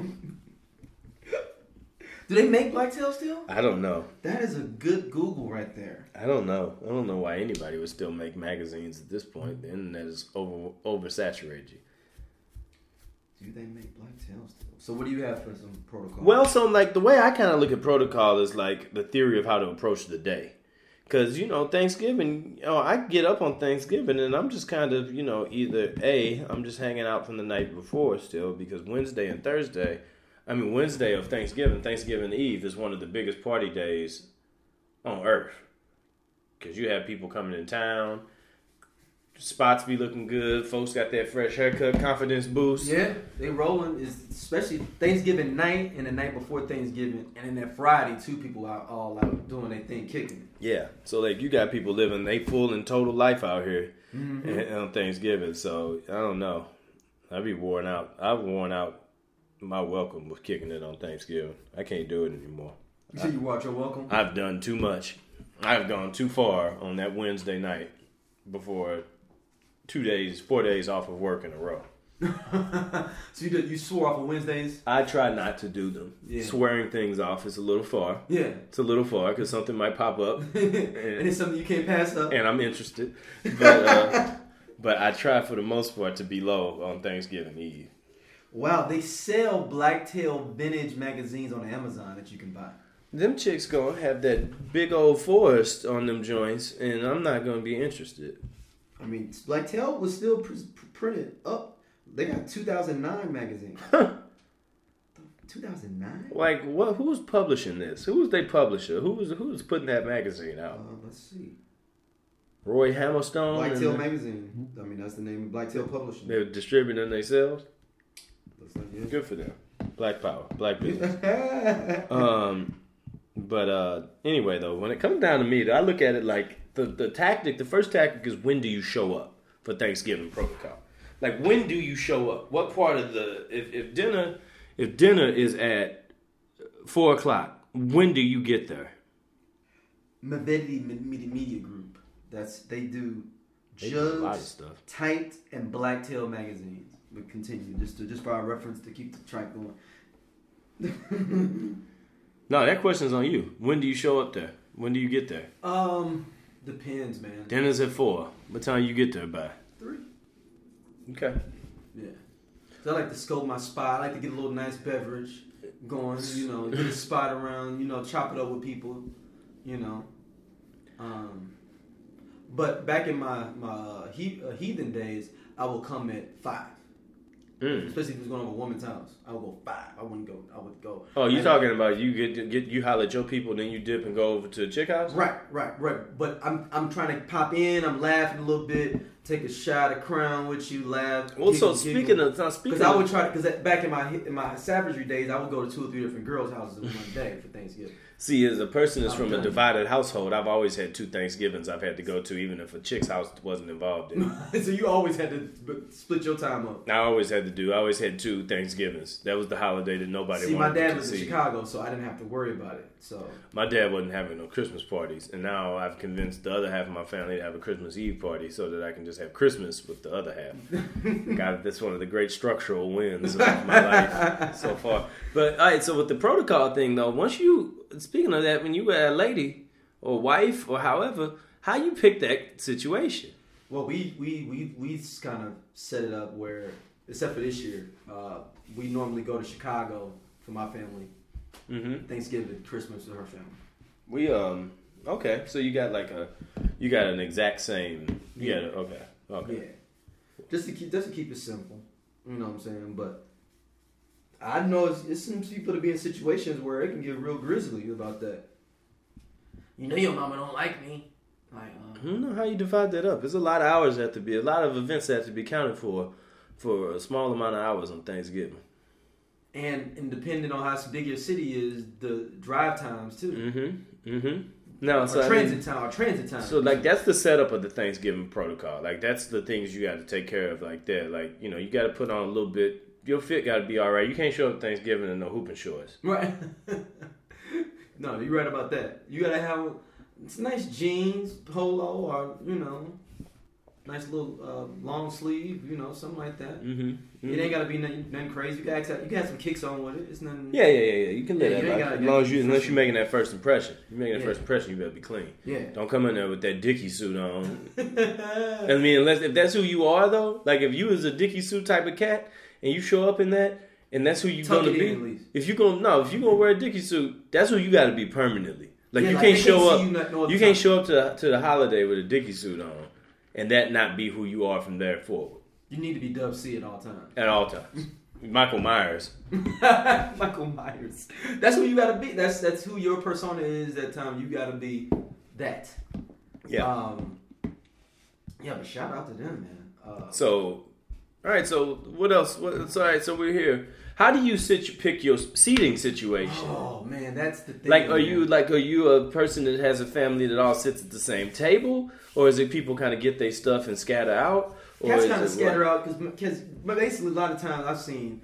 Do they make black tail still? I don't know. That is a good Google right there. I don't know. I don't know why anybody would still make magazines at this point. The internet is oversaturated. Do they make black tails still? So what do you have for some protocol? Well, so like the way I kind of look at protocol is like the theory of how to approach the day. Because, Thanksgiving, I get up on Thanksgiving and I'm just kind of, either I'm just hanging out from the night before still because Wednesday of Thanksgiving Eve is one of the biggest party days on earth. Because you have people coming in town, spots be looking good, folks got that fresh haircut, confidence boost. Yeah, they rolling, especially Thanksgiving night and the night before Thanksgiving, and then that Friday too, people are all out doing their thing, kicking. Yeah, so like you got people living they full and total life out here on Thanksgiving. So I don't know, I'd be worn out. I've worn out my welcome with kicking it on Thanksgiving. I can't do it anymore. You say you watch your welcome? I've done too much. I've gone too far on that Wednesday night before 4 days off of work in a row. So you swore off on Wednesdays? I try not to do them. Yeah. Swearing things off is a little far. Yeah. It's a little far because something might pop up. and it's something you can't pass up. And I'm interested. But But I try for the most part to be low on Thanksgiving Eve. Wow, they sell Blacktail vintage magazines on Amazon that you can buy. Them chicks gonna have that big old forest on them joints, and I'm not gonna be interested. I mean, Blacktail was still printed up. They got 2009 magazine. 2009? Like, what? Who's publishing this? Who was their publisher? Who's putting that magazine out? Let's see. Roy Hammerstone. Blacktail magazine. I mean, that's the name of Blacktail Publishing. They're distributing themselves. Looks like it. Good for them. Black power, black business. But anyway, though, when it comes down to me, I look at it like the tactic. The first tactic is, when do you show up for Thanksgiving protocol? Like, when do you show up? What part of the if dinner is at 4:00, when do you get there? Mavedi Media Group. They do Jugs, Tight, and Blacktail magazines. But continue just for our reference to keep the track going. No, that question's on you. When do you show up there? When do you get there? Depends, man. Dinner's at 4:00. What time you get there by? 3. Okay. Yeah. So I like to scope my spot. I like to get a little nice beverage going, get a spot around, chop it up with people, But back in my heathen days, I will come at 5. Especially if it's going to a woman's house. I would go 5. I would go. Oh, you talking about you you holler at your people, then you dip and go over to a chick house? Right. But I'm trying to pop in. I'm laughing a little bit. Take a shot of Crown with you. Laugh. Well, so speaking of, because I would try because back in my savagery days, I would go to 2 or 3 different girls' houses in one day for Thanksgiving. See, as a person that's from a divided household, I've always had 2 Thanksgivings I've had to go to, even if a chick's house wasn't involved in it. So you always had to split your time up. I always had 2 Thanksgivings. That was the holiday that nobody wanted to see. My dad was in Chicago, so I didn't have to worry about it. So my dad wasn't having no Christmas parties, and now I've convinced the other half of my family to have a Christmas Eve party so that I can just have Christmas with the other half. God, that's one of the great structural wins of my life so far. But all right, so with the protocol thing though, speaking of that, when you got a lady or wife or however, how you pick that situation? Well, we kind of set it up where, except for this year, we normally go to Chicago for my family. Mm-hmm. Thanksgiving, Christmas with her family. We okay, so you got an exact same. Okay. Yeah, just to keep it simple. You know what I'm saying? But I know it's some people to be in situations where it can get real grisly about that. Your mama don't like me. Like, I don't know how you divide that up. There's a lot of hours a lot of events that have to be counted for a small amount of hours on Thanksgiving. And depending on how big your city is, the drive times too. No, so transit time. So like that's the setup of the Thanksgiving protocol. Like that's the things you got to take care of like that. Like, you got to put on a little bit. Your fit got to be all right. You can't show up Thanksgiving in no hooping shorts. Right. No, you're right about that. You got to have nice jeans, polo, or, nice little long sleeve, something like that. It ain't got to be nothing crazy. You can have some kicks on with it. It's nothing. Yeah. You can live that. Unless you're making that first impression. You're making that first impression, you better be clean. Yeah. Don't come in there with that Dickie suit on. I mean, if that's who you are, though, like if you was a Dickie suit type of cat and you show up in that, and that's who you're gonna be. If you're gonna wear a Dickie suit, that's who you got to be permanently. Like you can't show up. You can't show up to the holiday with a Dickie suit on, and that not be who you are from there forward. You need to be Dub C at all times. At all times. Michael Myers. Michael Myers. That's who you gotta be. That's who your persona is that time. You gotta be that. Yeah. But shout out to them, man. All right. So what else? All right. So we're here. How do you pick your seating situation? Oh man, that's the thing. Are you a person that has a family that all sits at the same table, or is it people kind of get their stuff and scatter out? Cats kind of scatter out because basically a lot of times I've seen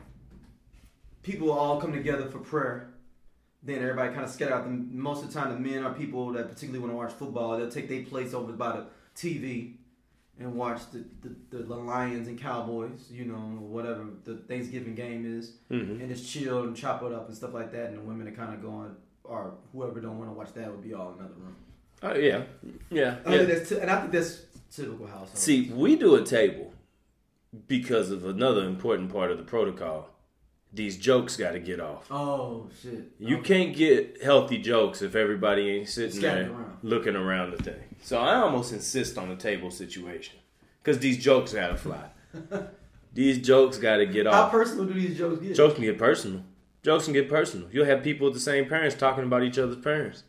people all come together for prayer. Then everybody kind of scatter out. Most of the time, the men are people that particularly want to watch football. They'll take their place over by the TV and watch the Lions and Cowboys, whatever the Thanksgiving game is, and just chill and chop it up and stuff like that. And the women are kind of going, or whoever don't want to watch that would be all in another room. Oh yeah. And I think that's typical household. See, we do a table because of another important part of the protocol. These jokes got to get off. Oh, shit. You can't get healthy jokes if everybody ain't sitting there looking around the thing. So I almost insist on a table situation. Because these jokes got to fly. These jokes got to get off. How personal do these jokes get? Jokes can get personal. Jokes can get personal. You'll have people with the same parents talking about each other's parents.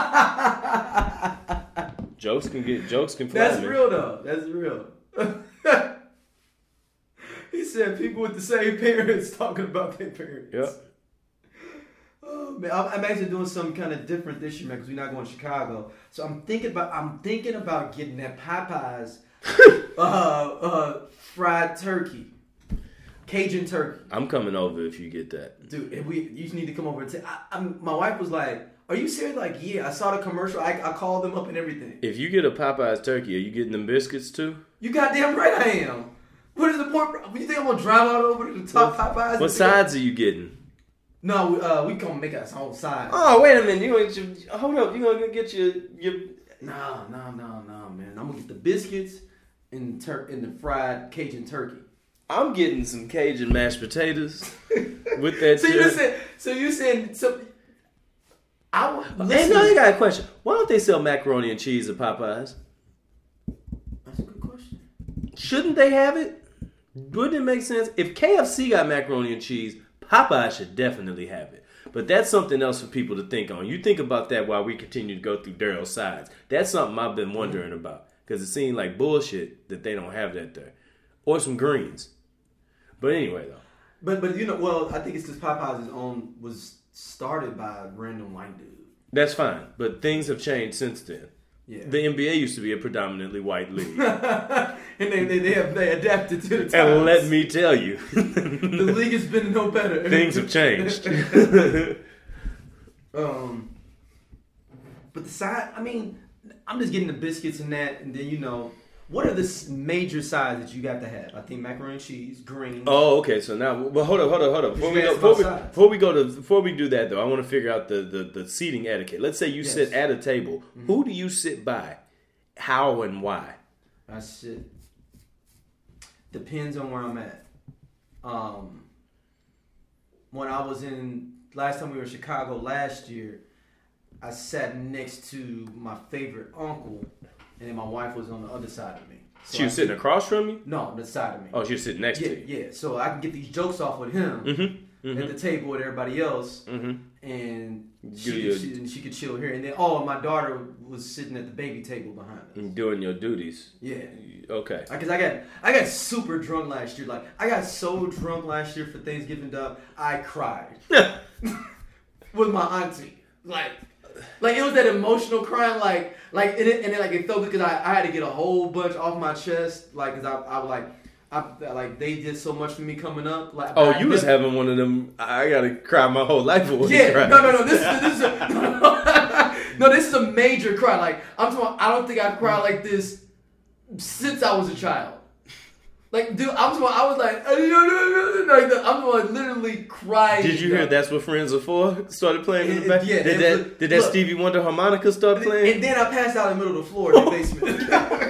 Jokes can fly. That's real, though. That's real. He said people with the same parents talking about their parents. Yep. Oh man, I'm actually doing something kind of different this year, man, because we're not going to Chicago. So I'm thinking about getting that Popeyes fried turkey, Cajun turkey. I'm coming over if you get that, dude. You just need to come over and my wife was like, "Are you serious?" Like, yeah, I saw the commercial. I called them up and everything. If you get a Popeyes turkey, are you getting them biscuits too? You goddamn right I am. What is the point? You think I'm gonna drive out over to the top Popeyes? What sides are you getting? No, we gonna make us whole side. Oh, wait a minute. Hold up. You gonna get your... No, man. I'm gonna get the biscuits and the fried Cajun turkey. I'm getting some Cajun mashed potatoes with that. So you saying I got a question. Why don't they sell macaroni and cheese at Popeyes? That's a good question. Shouldn't they have it? Wouldn't it make sense? If KFC got macaroni and cheese, Popeye should definitely have it. But that's something else for people to think on. You think about that while we continue to go through Daryl's sides. That's something I've been wondering about. Because it seems like bullshit that they don't have that there. Or some greens. But anyway, though. But I think it's because Popeyes was started by a random white dude. That's fine. But things have changed since then. Yeah. The NBA used to be a predominantly white league. And they adapted to the times. And let me tell you. The league has been no better. Things have changed. But the side, I mean, I'm just getting the biscuits and that, and then, what are the major sides that you got to have? I think macaroni and cheese, greens. Oh, okay. So now, well, hold up. Before we do that though, I want to figure out the seating etiquette. Let's say you sit at a table. Mm-hmm. Who do you sit by? How and why? I sit. Depends on where I'm at. When I was last time we were in Chicago last year, I sat next to my favorite uncle. And then my wife was on the other side of me. So she was sitting across from you? No, on the side of me. Oh, she was sitting next to you. Yeah, so I can get these jokes off with him at the table with everybody else. Mm-hmm. And she could chill here. And then, my daughter was sitting at the baby table behind us. And doing your duties. Yeah. Okay. Because I got super drunk last year. Like, I got so drunk last year for Thanksgiving, dog, I cried. With my auntie. Like it was that emotional crying, and then it felt good because I had to get a whole bunch off my chest, because I they did so much for me coming up. You was having one of them. I gotta cry my whole life away. Yeah, no. This is a major cry. Like I'm talking. I don't think I've cried like this since I was a child. Like, dude, I was like, I'm literally crying. Did you hear That's What Friends Are For? Started playing in the back? Yeah. Did that Stevie Wonder harmonica start playing? And then I passed out in the middle of the floor in the basement.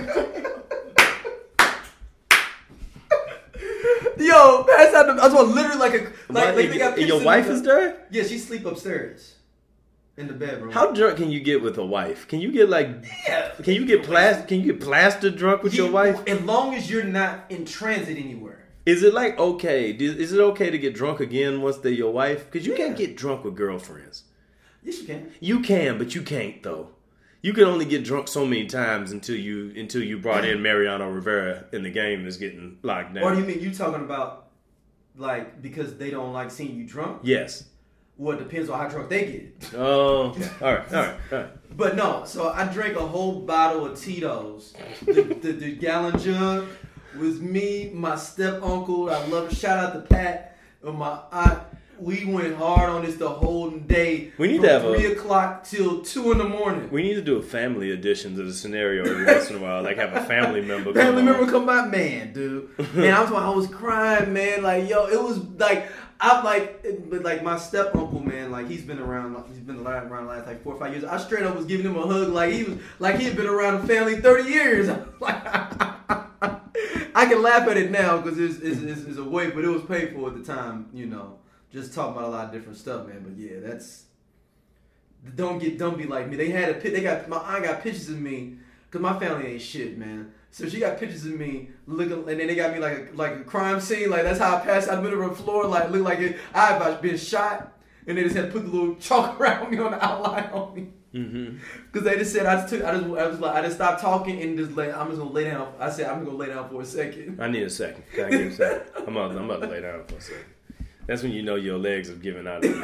Yo, passed out. I was literally your wife is there? Yeah, she sleep upstairs. In the bedroom. How drunk can you get with a wife? Can you get Can you get plastered drunk with your wife? As long as you're not in transit anywhere. Is it okay? Is it okay to get drunk again once they're your wife? Because you can't get drunk with girlfriends. Yes, you can. You can, but you can't though. You can only get drunk so many times until you brought in Mariano Rivera and the game is getting locked down. Or do you mean you talking about because they don't like seeing you drunk? Yes. Well, it depends on how drunk they get. Oh, all right. But no, so I drank a whole bottle of Tito's. The gallon jug was me, my step uncle. I love it. Shout out to Pat and my aunt. We went hard on this the whole day. We need to have 3 o'clock till 2 in the morning. We need to do a family edition to the scenario every once in a while. Like have a family member come by. Man, dude. Man, I was crying, man. It was I'm like my step uncle, man. Like he's been around the last like 4 or 5 years. I straight up was giving him a hug, like he had been around the family 30 years. Like, I can laugh at it now because it's a way, but it was painful at the time. You know, just talking about a lot of different stuff, man. But yeah, that's don't be like me. My aunt got pictures of me because my family ain't shit, man. So she got pictures of me looking, and then they got me like a crime scene. Like that's how I passed out in the middle of the floor, like look like I had been shot, and they just had to put the little chalk around me on the outline on me. Because they just said I just stopped talking and I'm just gonna lay down. I said I'm gonna lay down for a second. I need a second. Can I get a second? I'm about to lay down for a second. That's when you know your legs have given out. And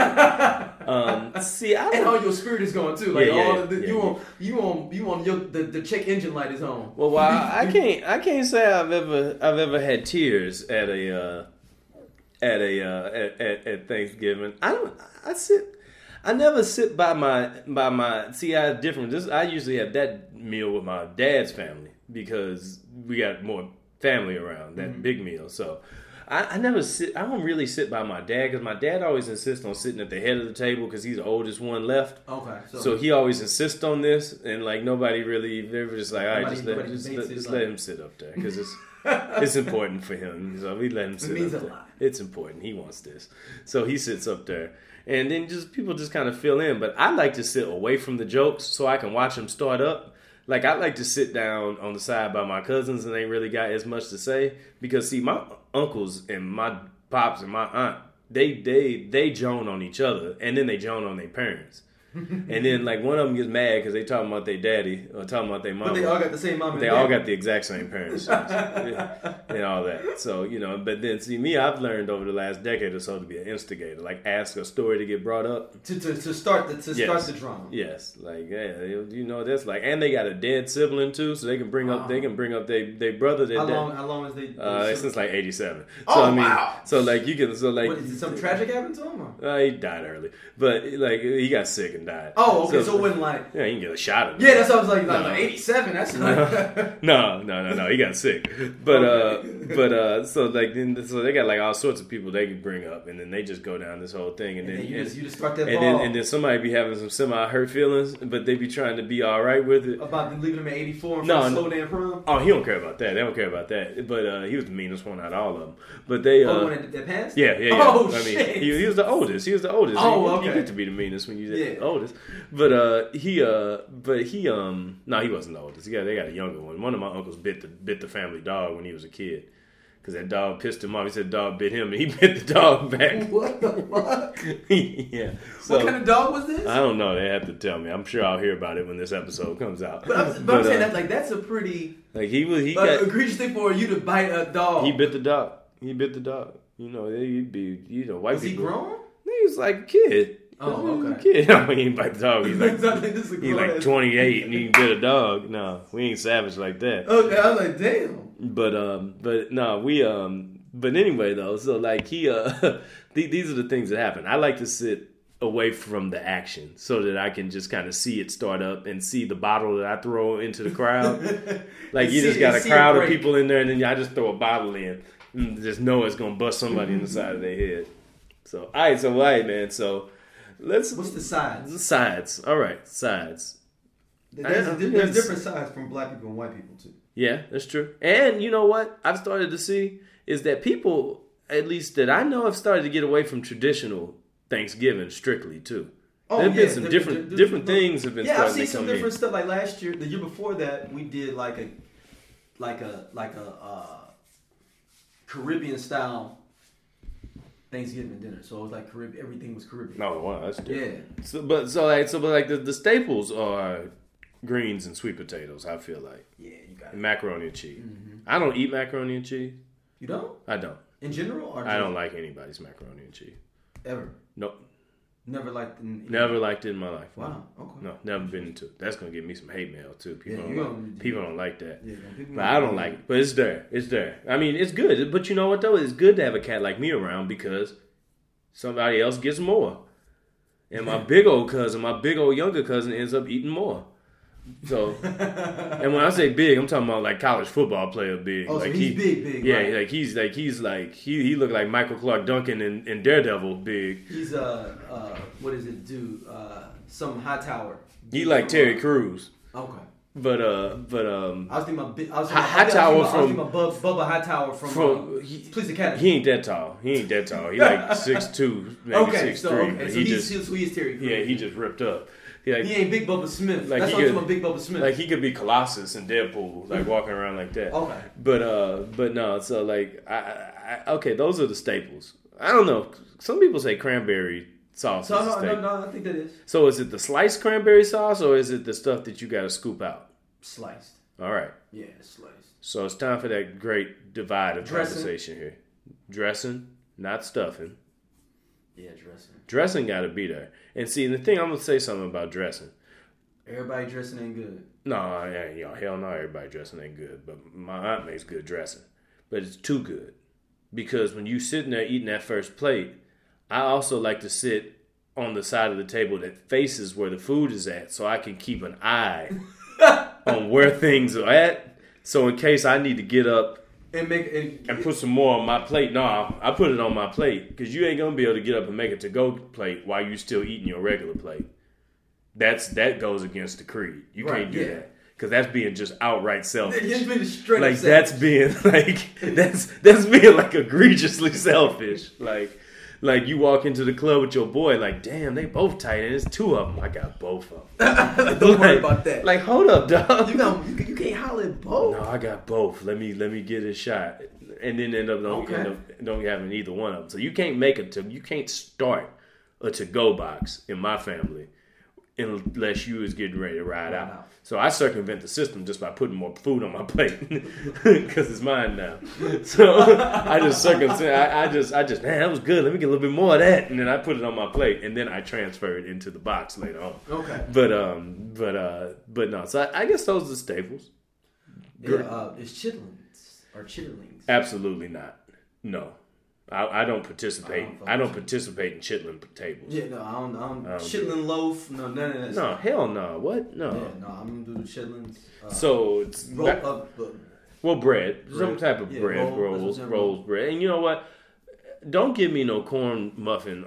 all your spirit is going too. Like you want the check engine light is on. Well, I can't say I've ever had tears at Thanksgiving. I never sit by my. See, I different. I usually have that meal with my dad's family because we got more family around that big meal. So. I never sit. I don't really sit by my dad because my dad always insists on sitting at the head of the table because he's the oldest one left. Okay. So he always insists on this, and like nobody really. They were just like, all right, just let him sit up there because it's important for him. So we let him sit up there. It's important. He wants this, so he sits up there, and then people just kind of fill in. But I like to sit away from the jokes so I can watch them start up. Like, I like to sit down on the side by my cousins and they ain't really got as much to say. Because, see, my uncles and my pops and my aunt, they joan on each other. And then they joan on their parents. And then, like, one of them gets mad because they talking about their daddy or talking about their mom. But they all got the same mom and dad. They all got the exact same parents. And all that. So, you know, but then, see, me, I've learned over the last decade or so to be an instigator. Like, ask a story to get brought up. To start the drama. Yes. Like, yeah, you know, that's like, and they got a dead sibling, too, so they can bring up their brother. How long is they? Since like 87. Oh, so, I mean, wow. So, like, you can, so, like. What, did something tragic happen to him? Or? He died early. But, like, he got sick and died. Oh, okay. So it wasn't like. Yeah, you can get a shot of it. Yeah, that's what I was like 87. That's like. No. He got sick. But so they got like all sorts of people they can bring up, and then they just go down this whole thing, and then you just start that ball. And then somebody be having some semi-hurt feelings, but they be trying to be all right with it. About them leaving him at 84 and slow down prom. Oh, he don't care about that. They don't care about that. But he was the meanest one out of all of them. But they. The one that passed. Yeah. Oh, I mean, shit. He was the oldest. Oh, okay. You get to be the meanest when you're the oldest. But he wasn't the oldest. They got a younger one. One of my uncles bit the family dog when he was a kid. Because that dog pissed him off. He said the dog bit him, and he bit the dog back. What the fuck? Yeah. So, what kind of dog was this? I don't know. They have to tell me. I'm sure I'll hear about it when this episode comes out. But I'm saying that's a pretty egregious thing for you to bite a dog. He bit the dog. You know, white people. Was he grown? He was like a kid. Oh, okay. Kid. I mean, he ain't bite the dog. He's like 28 and he bit a dog. No, we ain't savage like that. Okay, I was like, damn. But anyway though, so like these are the things that happen. I like to sit away from the action so that I can just kind of see it start up and see the bottle that I throw into the crowd. Like you just got a crowd of people in there and then I just throw a bottle in and just know it's gonna bust somebody in the side of their head. So all right, man. So what's the sides? The sides. All right, sides. There's different sides from black people and white people too. Yeah, that's true. And you know what I've started to see is that people, at least that I know, have started to get away from traditional Thanksgiving strictly too. Oh, there've been some different things have been. Yeah, I've seen some different stuff. Like last year, the year before that, we did like a Caribbean style Thanksgiving dinner. So it was like everything was Caribbean. Oh wow, that's different. Yeah. So the staples are greens and sweet potatoes. I feel like. Yeah, you got it. And macaroni and cheese. Mm-hmm. I don't eat macaroni and cheese. You don't? I don't. In general, or I don't like anybody's macaroni and cheese. Ever? Nope. Never liked it. Never liked it in my life. Wow. Okay. No, never been into it. That's gonna give me some hate mail too. People don't like that. Yeah, but I don't like it. But it's there. It's there. I mean, it's good. But you know what though? It's good to have a cat like me around because somebody else gets more. And my big old younger cousin ends up eating more. So, and when I say big, I'm talking about like college football player big. Oh, like so he's big. Yeah, right? he looked like Michael Clark Duncan in Daredevil big. He's what is it, dude? Some Hightower. He like Terry Crews. Okay. But I was thinking about Bubba Hightower from Police Academy. He ain't that tall. He like 6'2", maybe 6'3". So he is Terry Crews. Yeah, he just ripped up. He ain't Big Bubba Smith. Like that's what I'm talking about, Big Bubba Smith. Like he could be Colossus in Deadpool, like walking around like that. Okay. But no. So like, okay, those are the staples. I don't know. Some people say cranberry sauce. No, I think that is. So is it the sliced cranberry sauce or is it the stuff that you got to scoop out? Sliced. All right. Yeah, sliced. So it's time for that great divide of conversation here. Dressing, not stuffing. Yeah, dressing. Dressing got to be there. And see, the thing, I'm going to say something about dressing. Everybody dressing ain't good. No, hell no, everybody dressing ain't good. But my aunt makes good dressing. But it's too good. Because when you sitting there eating that first plate, I also like to sit on the side of the table that faces where the food is at so I can keep an eye on where things are at. So in case I need to get up and put some more on my plate. No, I put it on my plate because you ain't gonna be able to get up and make a to-go plate while you still eating your regular plate. That goes against the creed. You can't do that because that's being just outright selfish. Like that's being that's being like egregiously selfish. Like you walk into the club with your boy, like, damn, they both tight, and it's two of them. I got both of them. Don't worry about that. Like, hold up, dog. You can't holler at both. No, I got both. Let me get a shot, and then end up don't having either one of them. So you can't you can't start a to-go box in my family unless you is getting ready to ride out. So I circumvent the system just by putting more food on my plate because it's mine now. So I just I just man, that was good. Let me get a little bit more of that, and then I put it on my plate, and then I transfer it into the box later on. Okay. But no. So I guess those are the staples. Yeah, it's chitlins or chitterlings. Absolutely not. No. I don't participate. I don't participate in chitlin tables. Yeah, no, I don't chitlin loaf. No, none of that. No, hell no. What? No. Yeah, no, I'm gonna do the chitlins. So it's bread, some type of bread, rolls, bread. And you know what? Don't give me no corn muffin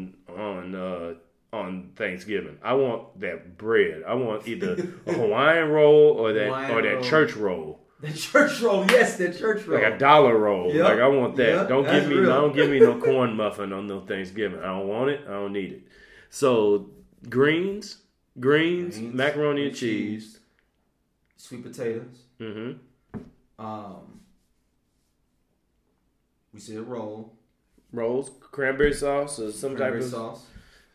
on Thanksgiving. I want that bread. I want either a Hawaiian roll or that church roll. The church roll, yes, the church roll. Like a dollar roll. Yep. Like I want that. Yep, don't give me no corn muffin on no Thanksgiving. I don't want it. I don't need it. So greens, macaroni and cheese, sweet potatoes. Mm-hmm. We said roll. Rolls, cranberry sauce or some type of sauce.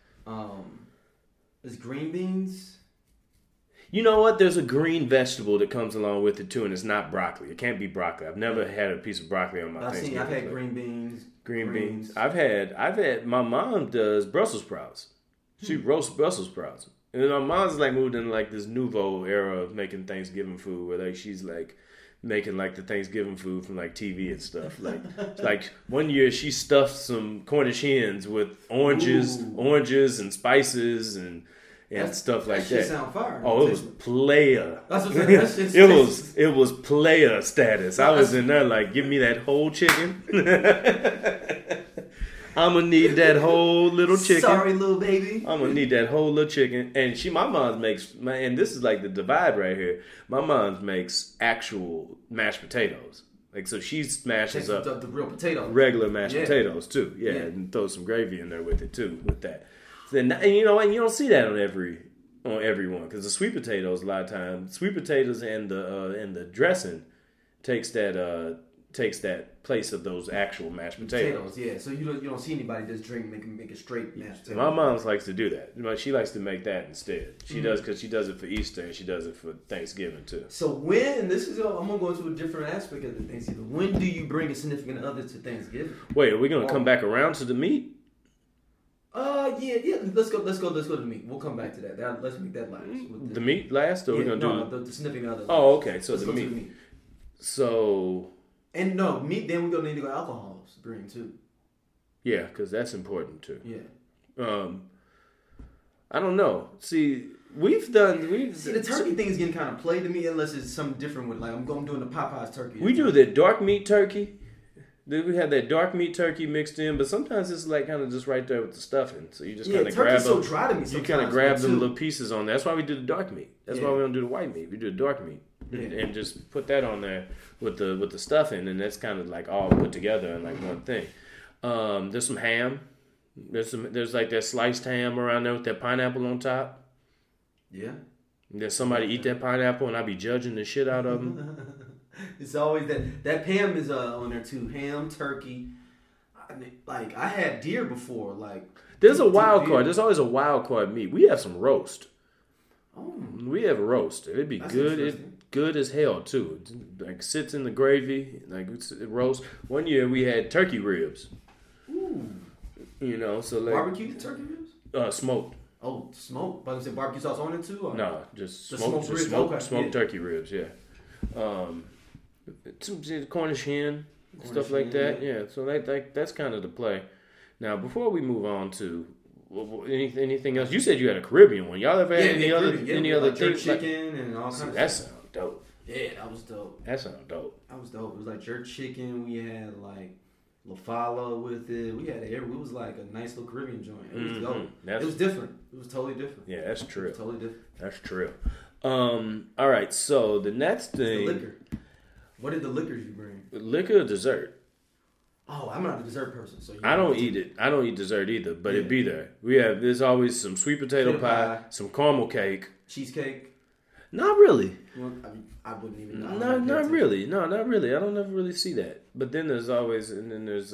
Is green beans? You know what? There's a green vegetable that comes along with it too, and it's not broccoli. It can't be broccoli. I've never had a piece of broccoli on my Thanksgiving. I've had green beans. Green beans. I've had. My mom does Brussels sprouts. She roasts Brussels sprouts, and then my mom's like moved into like this nouveau era of making Thanksgiving food, where like she's like making like the Thanksgiving food from like TV and stuff. Like one year she stuffed some Cornish hens with oranges and spices and stuff like that. That sound fire. Oh, it was player. That's what I'm saying. It was player status. I was in there like, give me that whole chicken. I'm gonna need that whole little chicken. Sorry, little baby. I'm gonna need that whole little chicken. And my mom makes, and this is like the divide right here. My mom makes actual mashed potatoes. Like, so she smashes up the real potatoes, regular mashed potatoes too. Yeah, and throw some gravy in there with it too, with that. And you know what? You don't see that on everyone because the sweet potatoes a lot of times, sweet potatoes and the dressing takes that place of those actual mashed potatoes. Yeah. So you don't see anybody just make a straight mashed potato. My mom likes to do that. She likes to make that instead. She does because she does it for Easter and she does it for Thanksgiving too. So I'm gonna go into a different aspect of the Thanksgiving. When do you bring a significant other to Thanksgiving? Wait, are we gonna come back around to the meat? Yeah. Let's go to the meat. We'll come back to that. Let's make that last. The meat last, or we're gonna do the significant other. Oh, okay. So let's the go meat. To the meat. So. And no meat. Then we're gonna need to go alcohols bring too. Yeah, because that's important too. Yeah. I don't know. See, See, the turkey thing is getting kind of played to me unless it's something different with, like, I'm doing the Popeyes turkey. We do the dark meat turkey. Then we have that dark meat turkey mixed in, but sometimes it's like kind of just right there with the stuffing. So you just kind of grab them. So dry to me you kind of grab them little pieces on there. That's why we do the dark meat. That's why we don't do the white meat. We do the dark meat and just put that on there with the stuffing, and that's kind of like all put together in like one thing. There's some ham. There's like that sliced ham around there with that pineapple on top. Yeah. There's somebody eat that pineapple, and I be judging the shit out of them. It's always that ham is on there too. Ham, turkey. Like I had deer before. Like there's a wild card. There's always a wild card meat. We have some roast. Oh, we have a roast. It'd be good. It's good as hell too. It like sits in the gravy. Like it's roast. One year we had turkey ribs. Ooh. You know, so like barbecue turkey ribs. Smoked. Oh, smoked. But I said barbecue sauce on it too. Or? No, just smoked turkey ribs. Yeah. Some Cornish hen, stuff like that. Yeah. So that's kind of the play. Now, before we move on to anything else, you said you had a Caribbean one. Y'all ever had any other things? Jerk chicken and all kinds of that sounds dope. Yeah, that was dope. That sounds dope. That was dope. It was like jerk chicken. We had like La Fala with it. We had it was like a nice little Caribbean joint. It was dope. It was different. It was totally different. Yeah, that's true. Totally different. That's true. All right, so the next thing. The liquor. What did the liquors you bring? Liquor or dessert? Oh, I'm not a dessert person, so I don't eat it. I don't eat dessert either, but it'd be there. There's always some sweet potato pie, some caramel cake, cheesecake. Not really. Well, I wouldn't even know. No, not really. No, not really. I don't ever really see that. But then there's always, there's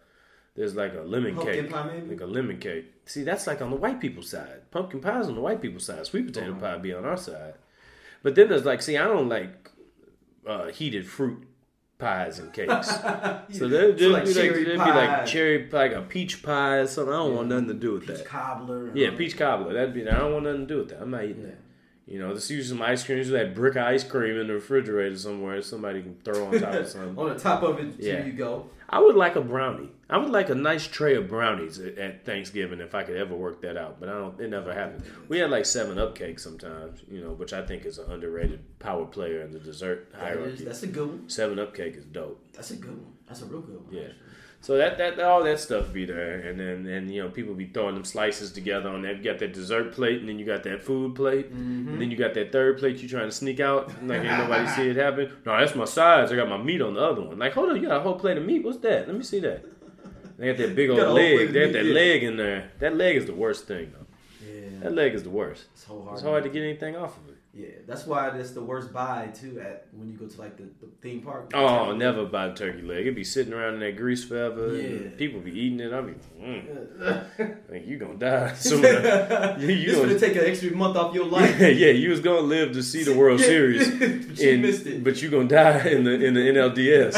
like a lemon cake, pie maybe? Like a lemon cake. See, that's like on the white people's side. Pumpkin pie's on the white people's side. Sweet potato pie be on our side. But then there's like, I don't like heated fruit pies and cakes. So there'd be like cherry, like a peach pie or something. I don't want nothing to do with that. Peach cobbler. Yeah, peach cobbler. I don't want nothing to do with that. I'm not eating that. You know, just use some ice cream. Use that brick of ice cream in the refrigerator somewhere. Somebody can throw on top of something. On the top of it, here you go. I would like a brownie. I would like a nice tray of brownies at Thanksgiving if I could ever work that out. But it never happened. We had like 7-Up cake sometimes, which I think is an underrated power player in the dessert hierarchy. That's a good one. 7-Up cake is dope. That's a good one. That's a real good one. Yeah. Actually. So that all that stuff be there, and then people be throwing them slices together on that. You got that dessert plate, and then you got that food plate, and then you got that third plate you trying to sneak out, like ain't nobody see it happen. No, that's my sides. I got my meat on the other one. Like, hold on, you got a whole plate of meat. What's that? Let me see that. They got that big old leg. They have that leg in there. That leg is the worst thing, though. Yeah. That leg is the worst. It's hard to get anything off of it. Yeah, that's why that's the worst buy too. When you go to like the theme park. Oh, never buy turkey leg. It'd be sitting around in that grease forever. Yeah, people be eating it. I be, think you gonna die soon. You gonna take an extra month off your life. Yeah, you was gonna live to see the World Series, but you missed it. But you gonna die in the NLDS.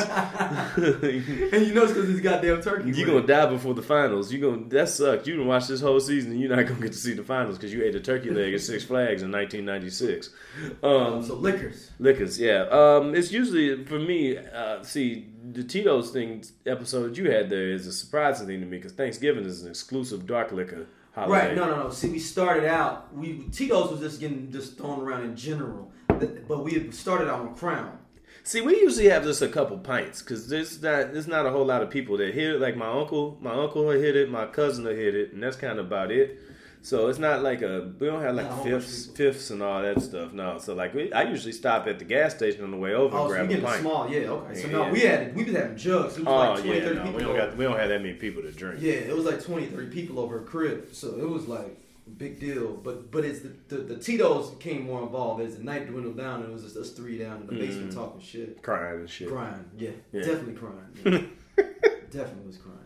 And you know it's because this goddamn turkey. You gonna die before the finals. That sucked. You done watch this whole season and you're not gonna get to see the finals because you ate a turkey leg at Six Flags in 1996. So liquors, yeah. It's usually for me. See, the Tito's thing episode that you had there is a surprising thing to me because Thanksgiving is an exclusive dark liquor holiday. Right? No. See, we started out. Tito's was just thrown around in general, but we started out on Crown. See, we usually have just a couple pints because there's not a whole lot of people that hit it. Like my uncle will hit it, my cousin will hit it, and that's kind of about it. So it's not like we don't have like fifths and all that stuff. No, so like I usually stop at the gas station on the way over and grab a pint. Small, yeah, okay. So no, we was having jugs. It was like 20, 30 people. We don't have that many people to drink. Yeah, it was like 20, 30 people over a crib. So it was like a big deal. But it's the Tito's became more involved as the night dwindled down. It was just us three down in the basement talking shit, crying and shit. Crying, yeah. Definitely crying. Yeah. Definitely was crying.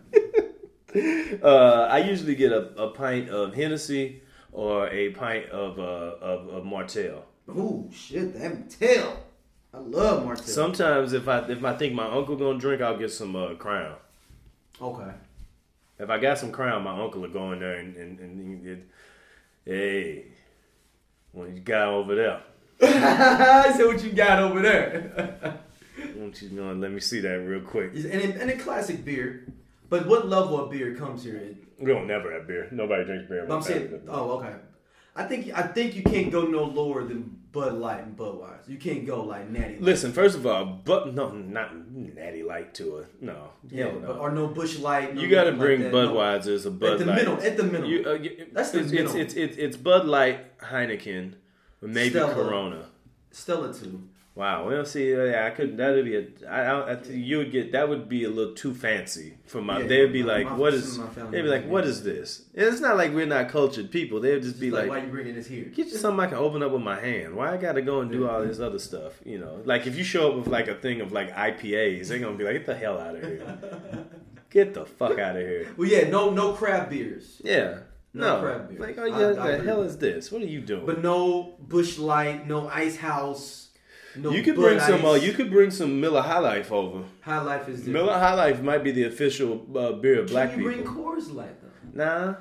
I usually get a pint of Hennessy or a pint of Martell. Ooh, shit, that Martell. I love Martell. Sometimes if I think my uncle gonna drink, I'll get some Crown. Okay. If I got some Crown, my uncle will go in there and hey, what you got over there? I said, what you got over there? Won't you let me see that real quick? And a classic beer. But what level of beer comes here? We don't never have beer. Nobody drinks beer. I'm saying, okay. I think you can't go no lower than Bud Light and Budweiser. You can't go like Natty Light. Listen, first of all, not Natty Light to it. No. Yeah, no. Or no Busch Light. No, you got to bring like Budweiser as a Bud Light. At the minimum. That's the minimum. It's Bud Light, Heineken, or maybe Stella, Corona. Stella too. Wow. Well, see, I couldn't. That would be you would get. That would be a little too fancy for my. Yeah, they'd be like, "What is?" They'd be like, "What is this?" And it's not like we're not cultured people. They'd just be like, "Why are you bringing this here? Get you something I can open up with my hand. Why I got to go and do all this other stuff? You know, like if you show up with like a thing of like IPAs, they're gonna be like, "Get the hell out of here! Get the fuck out of here!" Well, yeah, no craft beers. Yeah. No craft beers. Like, oh yeah, the hell is this? What are you doing? But no Busch Light, no Ice House. No, you could bring some. You could bring some Miller High Life over. High Life is different. Miller High Life might be the official beer of black people. Can you bring Coors Light though? Nah.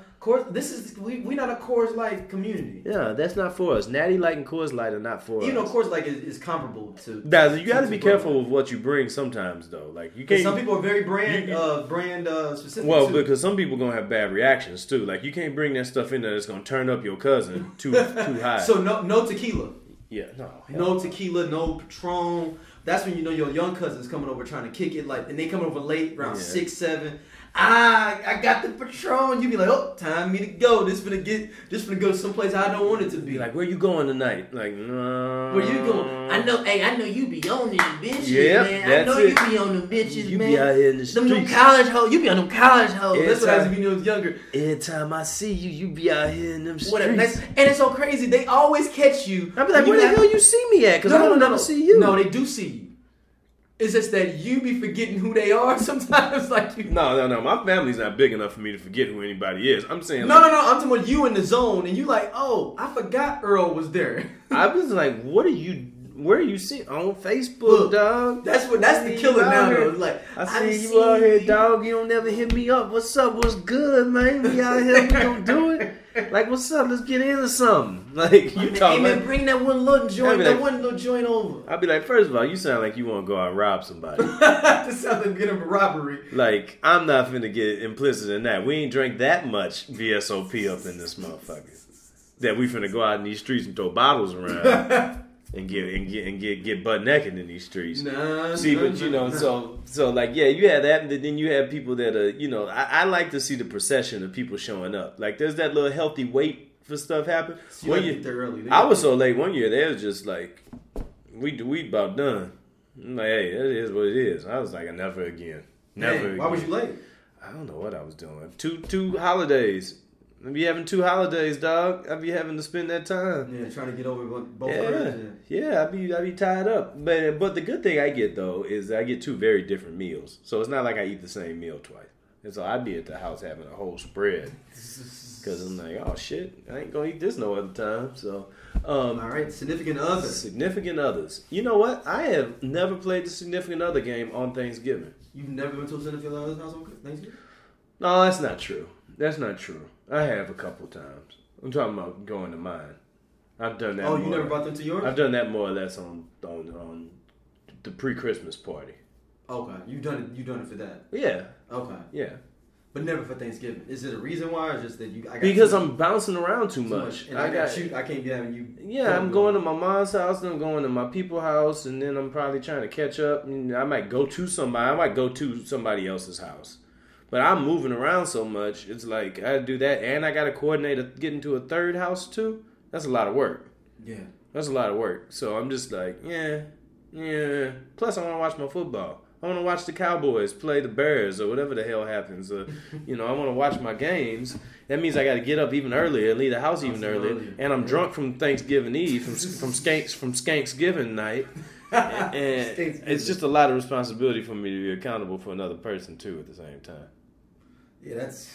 We not a Coors Light community. Yeah, that's not for us. Natty Light and Coors Light are not for us. You know, Coors Light is comparable to. You got to be careful with what you bring sometimes, though. Like you can't. Some people are very brand specific. Well, because some people gonna have bad reactions too. Like you can't bring that stuff in there that's gonna turn up your cousin too high. So no tequila. Yeah, no tequila, no Patron. That's when you know your young cousin's coming over trying to kick it, like, and they come over late around 6, 7. I got the Patron. You be like, oh, time me to go. This finna go someplace I don't want it to be. Like, where you going tonight? Like, no. Where you going? I know you be on them bitches, yeah, man. I know you be on them bitches, you man. You be out here in the streets. Them college hoes. You be on them college hoes. That's what I used to be when I was younger. Every time I see you, you be out here in them streets. And it's so crazy. They always catch you. I be like, where the hell you see me at? Because I don't never see you. No, they do see you. It's just that you be forgetting who they are sometimes. Like you. No. My family's not big enough for me to forget who anybody is. I'm saying. No. I'm talking about you in the zone, and you like, oh, I forgot Earl was there. I was like, what are you? Where are you seeing on Facebook, dog? That's the killer now. Though. Like I see you out here, dog. You don't never hit me up. What's up? What's good, man? We out here. We don't do it. Like, what's up? Let's get into something. Like, you talking about... bring that one little joint, over. I'll be like, first of all, you sound like you want to go out and rob somebody. This sounds like getting a robbery. Like, I'm not finna get implicit in that. We ain't drank that much VSOP up in this motherfucker. That we finna go out in these streets and throw bottles around. And get butt naked in these streets. So like, yeah, you have that, and then you have people that are, you know, I like to see the procession of people showing up. Like, there's that little healthy wait for stuff happen. So you there early. I was so late one year. They was just like, we about done. I'm like, hey, it is what it is. I was like, never again. Never again. Why was you late? I don't know what I was doing. Two holidays. I be having 2 holidays, dog. I be having to spend that time. Yeah, trying to get over both friends. Yeah, I be tied up. But the good thing I get though is I get 2 very different meals. So it's not like I eat the same meal twice. And so I be at the house having a whole spread. Because I'm like, oh shit, I ain't gonna eat this no other time. So all right, significant others. Significant others. You know what? I have never played the significant other game on Thanksgiving. You've never been to a significant other's house on Thanksgiving? No, that's not true. That's not true. I have a couple times. I'm talking about going to mine. I've done that. Oh, you never brought them to yours? I've done that more or less on the pre-Christmas party. Okay, you've done it for that. Yeah. Okay. Yeah. But never for Thanksgiving. Is it a reason why, or just that you? Because I'm bouncing around too much. And I can't be having you. Yeah, I'm going to my mom's house, then I'm going to my people's house, and then I'm probably trying to catch up. And I might go to somebody. I might go to somebody else's house. But I'm moving around so much, it's like I do that, and I got to coordinate getting to a third house too. That's a lot of work. Yeah. That's a lot of work. So I'm just like, yeah. Plus, I want to watch my football. I want to watch the Cowboys play the Bears or whatever the hell happens. I want to watch my games. That means I got to get up even earlier and leave the house even earlier. And I'm drunk from Thanksgiving Eve, from Skanksgiving night. And it's just a lot of responsibility for me to be accountable for another person too at the same time. Yeah, that's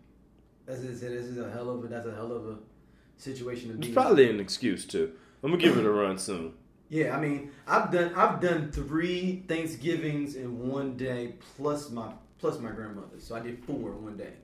a hell of a situation to be. It's probably an excuse too. I'm gonna give it a run soon. Yeah, I mean, I've done 3 Thanksgivings in one day plus my grandmother, so I did 4 in one day.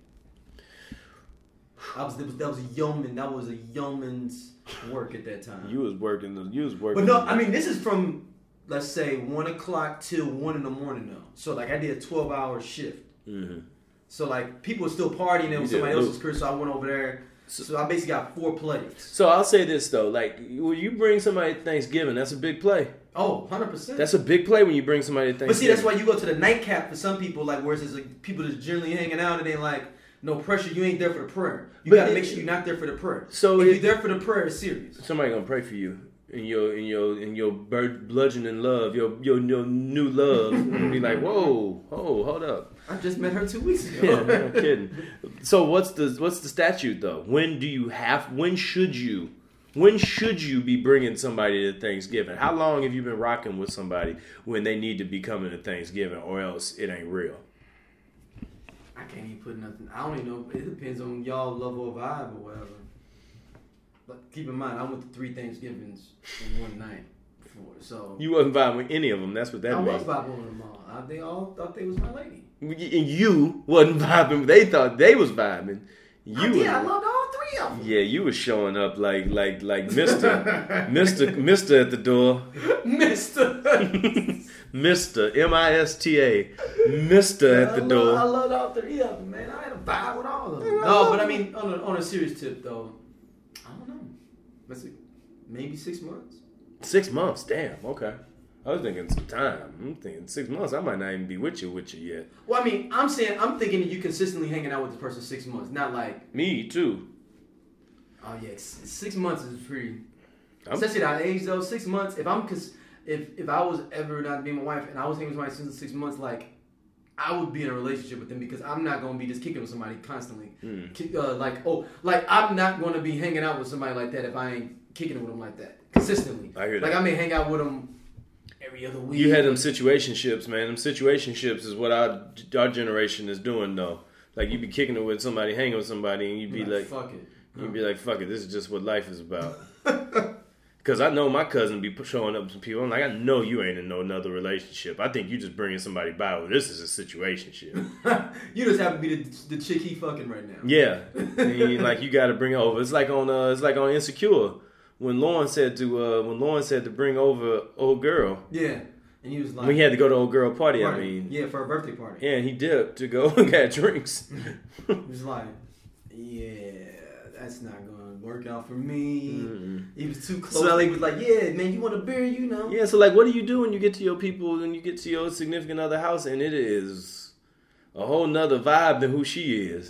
That was a yeoman's work at that time. You was working. But no, I mean, this is from, let's say, 1 o'clock till 1 in the morning though. So like I did a 12-hour shift. Mm-hmm. So like people were still partying. It was somebody else's crib, so I went over there. So I basically got 4 plays. So I'll say this though, like when you bring somebody to Thanksgiving, that's a big play. Oh, 100%. That's a big play when you bring somebody to Thanksgiving. But see, that's why you go to the nightcap for some people, like where it's like people that's generally hanging out and they like no pressure. You ain't there for the prayer. You gotta make sure you're not there for the prayer. So if you're there for the prayer, it's serious. Somebody gonna pray for you in your bludgeoning love, your new love. And be like, whoa, hold up. I just met her 2 weeks ago. Yeah, no kidding. So what's the statute though? When should you be bringing somebody to Thanksgiving? How long have you been rocking with somebody when they need to be coming to Thanksgiving, or else it ain't real? I can't even put nothing. I don't even know. It depends on y'all level of vibe or whatever. But keep in mind, I went to 3 Thanksgivings in one night before, so you wasn't vibing with any of them. That's what that means. I was vibing with them all. They all thought they was my lady. And you wasn't vibing. They thought they was vibing. I loved all 3 of them. Yeah, you was showing up like Mister at the door. Mister Mista, Mister at the door. I loved all 3 of them, man. I had a vibe with all of them. No, but I mean, on a serious tip though, I don't know. Let's see, maybe 6 months. 6 months, damn. Okay. I was thinking some time. I'm thinking 6 months. I might not even be with you yet. Well, I mean, I'm thinking that you consistently hanging out with this person 6 months, not like me too. Oh yeah, 6 months is pretty. Especially at our age though, 6 months. If I was ever not being my wife and I was hanging with somebody since 6 months, like I would be in a relationship with them because I'm not gonna be just kicking with somebody constantly. I'm not gonna be hanging out with somebody like that if I ain't kicking it with them like that consistently. I hear that. Like I may hang out with them every other week. You had them situationships, man. Them situationships is what our generation is doing, though. Like you be kicking it with somebody, hanging with somebody, and you'd be like, "Fuck it." You'd be like, "Fuck it. This is just what life is about." Because I know my cousin be showing up to people. I'm like, I know you ain't in no another relationship. I think you just bringing somebody by. Well, this is a situationship. You just have to be the chick he fucking right now. Yeah, like you got to bring her over. It's like on Insecure. When Lauren said to bring over old girl. Yeah. And he was like, we had to go to old girl party. I mean, yeah, for a birthday party. Yeah, and he dipped to go and get drinks. He was like, yeah, that's not gonna work out for me. Mm-hmm. He was too close. So he was like, yeah, man, you want a beer, you know? Yeah. So like, what do you do when you get to your people and you get to your significant other house and it is a whole nother vibe than who she is?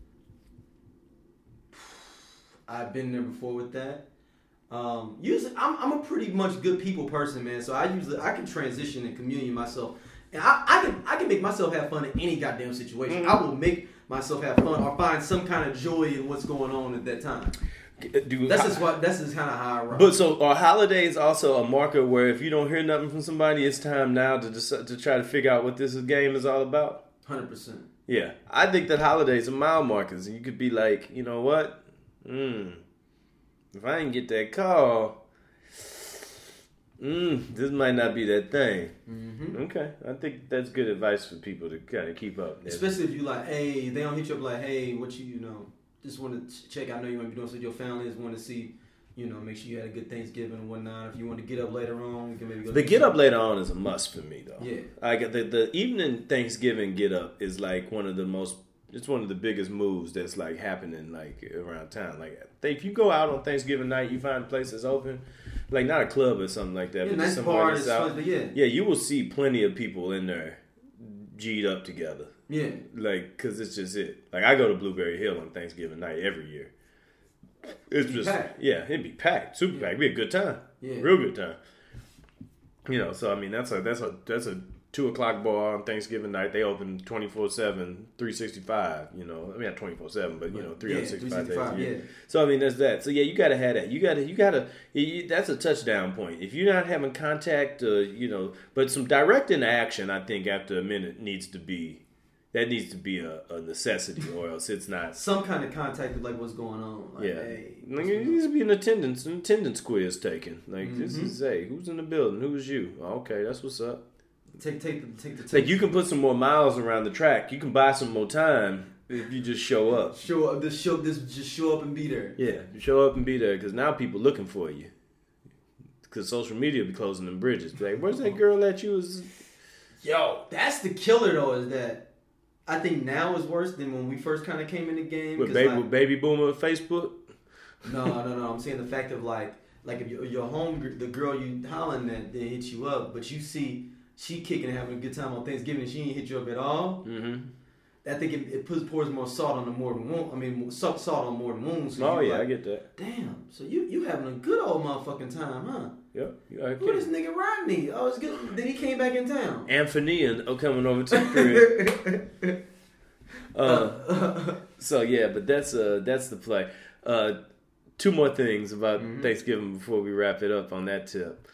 I've been there before with that. Usually, I'm a pretty much good people person, man. So I can transition and communion myself, and I can make myself have fun in any goddamn situation. Mm-hmm. I will make myself have fun or find some kind of joy in what's going on at that time. That's just kind of how I roll. But so are holidays also a marker where if you don't hear nothing from somebody, it's time now to try to figure out what this game is all about? 100%. Yeah, I think that holidays are mile markers, and you could be like, you know what? If I didn't get that call, this might not be that thing. Mm-hmm. Okay, I think that's good advice for people to kind of keep up. Especially if you like, hey, they don't hit you up like, hey, what you know, just want to check. I know you might be doing something with your family. Just want to see, make sure you had a good Thanksgiving and whatnot. If you want to get up later on, you can maybe go. The get up later on is a must for me, though. Yeah, I get the evening Thanksgiving get up is like one of the biggest moves that's like happening like around town. Like if you go out on Thanksgiving night, you find places open, like not a club or something like that, but nice just somewhere fun, but yeah, you will see plenty of people in there G'd up together. Yeah, like because it's just it. Like I go to Blueberry Hill on Thanksgiving night every year. It's just packed. Yeah, it'd be packed, super packed. It'd be a good time. Yeah, real good time. So I mean that's a 2 o'clock bar on Thanksgiving night. They open 24/7, 365. I mean not 24/7, but 365 days a year. Yeah. So I mean there's that. So yeah, you gotta have that. You gotta. That's a touchdown point. If you're not having contact, but some direct interaction, I think after a minute needs to be a necessity, or else it's not. Some kind of contact of like what's going on. Like, yeah, hey, like, it needs to be an attendance quiz taken. Like this is who's in the building, who's you? Okay, that's what's up. Take the like you can put some more miles around the track. You can buy some more time if you just show up. Just show up and be there. Yeah, show up and be there because now people looking for you. Because social media be closing them bridges. Be like, where's that girl that you was? Yo, that's the killer though. Is that I think now is worse than when we first kind of came in the game. With baby boomer Facebook? No. I'm saying the fact of like if your home, the girl you hollering at, they hit you up, but you see she kicking and having a good time on Thanksgiving, and she ain't hit you up at all. Mm-hmm. I think it pours more salt on the mortal wound. I mean, salt on mortal wounds. So I get that. Damn. So you having a good old motherfucking time, huh? Yep. Who this nigga Rodney? Oh, it's good. Then he came back in town. Anthony and coming over to the crib. So yeah, but that's the play. 2 more things about Thanksgiving before we wrap it up on that tip.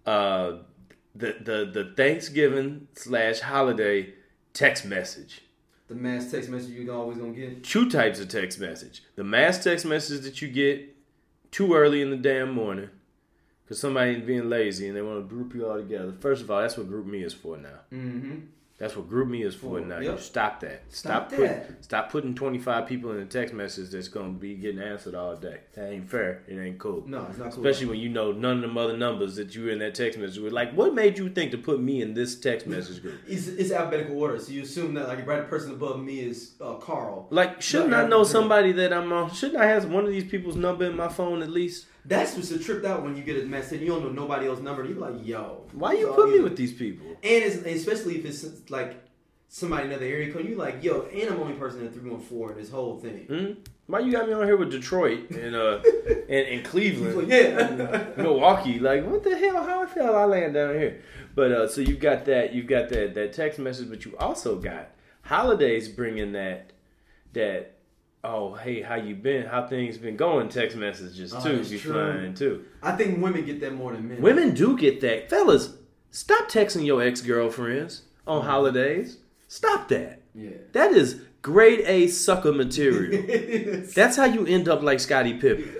The Thanksgiving / holiday text message. The mass text message you always gonna get? 2 types of text message. The mass text message that you get too early in the damn morning because somebody's being lazy and they want to group you all together. First of all, that's what Group Me is for now. Mm-hmm. That's what Group Me is for now. Yep. You stop that. Stop putting 25 people in a text message that's going to be getting answered all day. That ain't fair. It ain't cool. No, it's not cool. Especially when you know none of them other numbers that you were in that text message with. Like, what made you think to put me in this text message group? It's alphabetical order, so you assume that like the right person above me is Carl. Like, shouldn't I know somebody that I'm on? Shouldn't I have one of these people's number in my phone at least? That's what's tripped out when you get a message. You don't know nobody else's number. You're like, yo. Why you put me with these people? And especially if it's like somebody in another area code, you like, yo, and I'm the only person in 314 this whole thing. Mm-hmm. Why you got me on here with Detroit and and Cleveland, and Milwaukee? Like, what the hell? How the hell I land down here? But so you've got that text message, but you also got holidays bringing that. Oh, hey, how you been? How things been going? Text messages too. You flying too. I think women get that more than men. Women do get that. Fellas, stop texting your ex-girlfriends on holidays. Stop that. Yeah. That is grade A sucker material. That's how you end up like Scottie Pippen.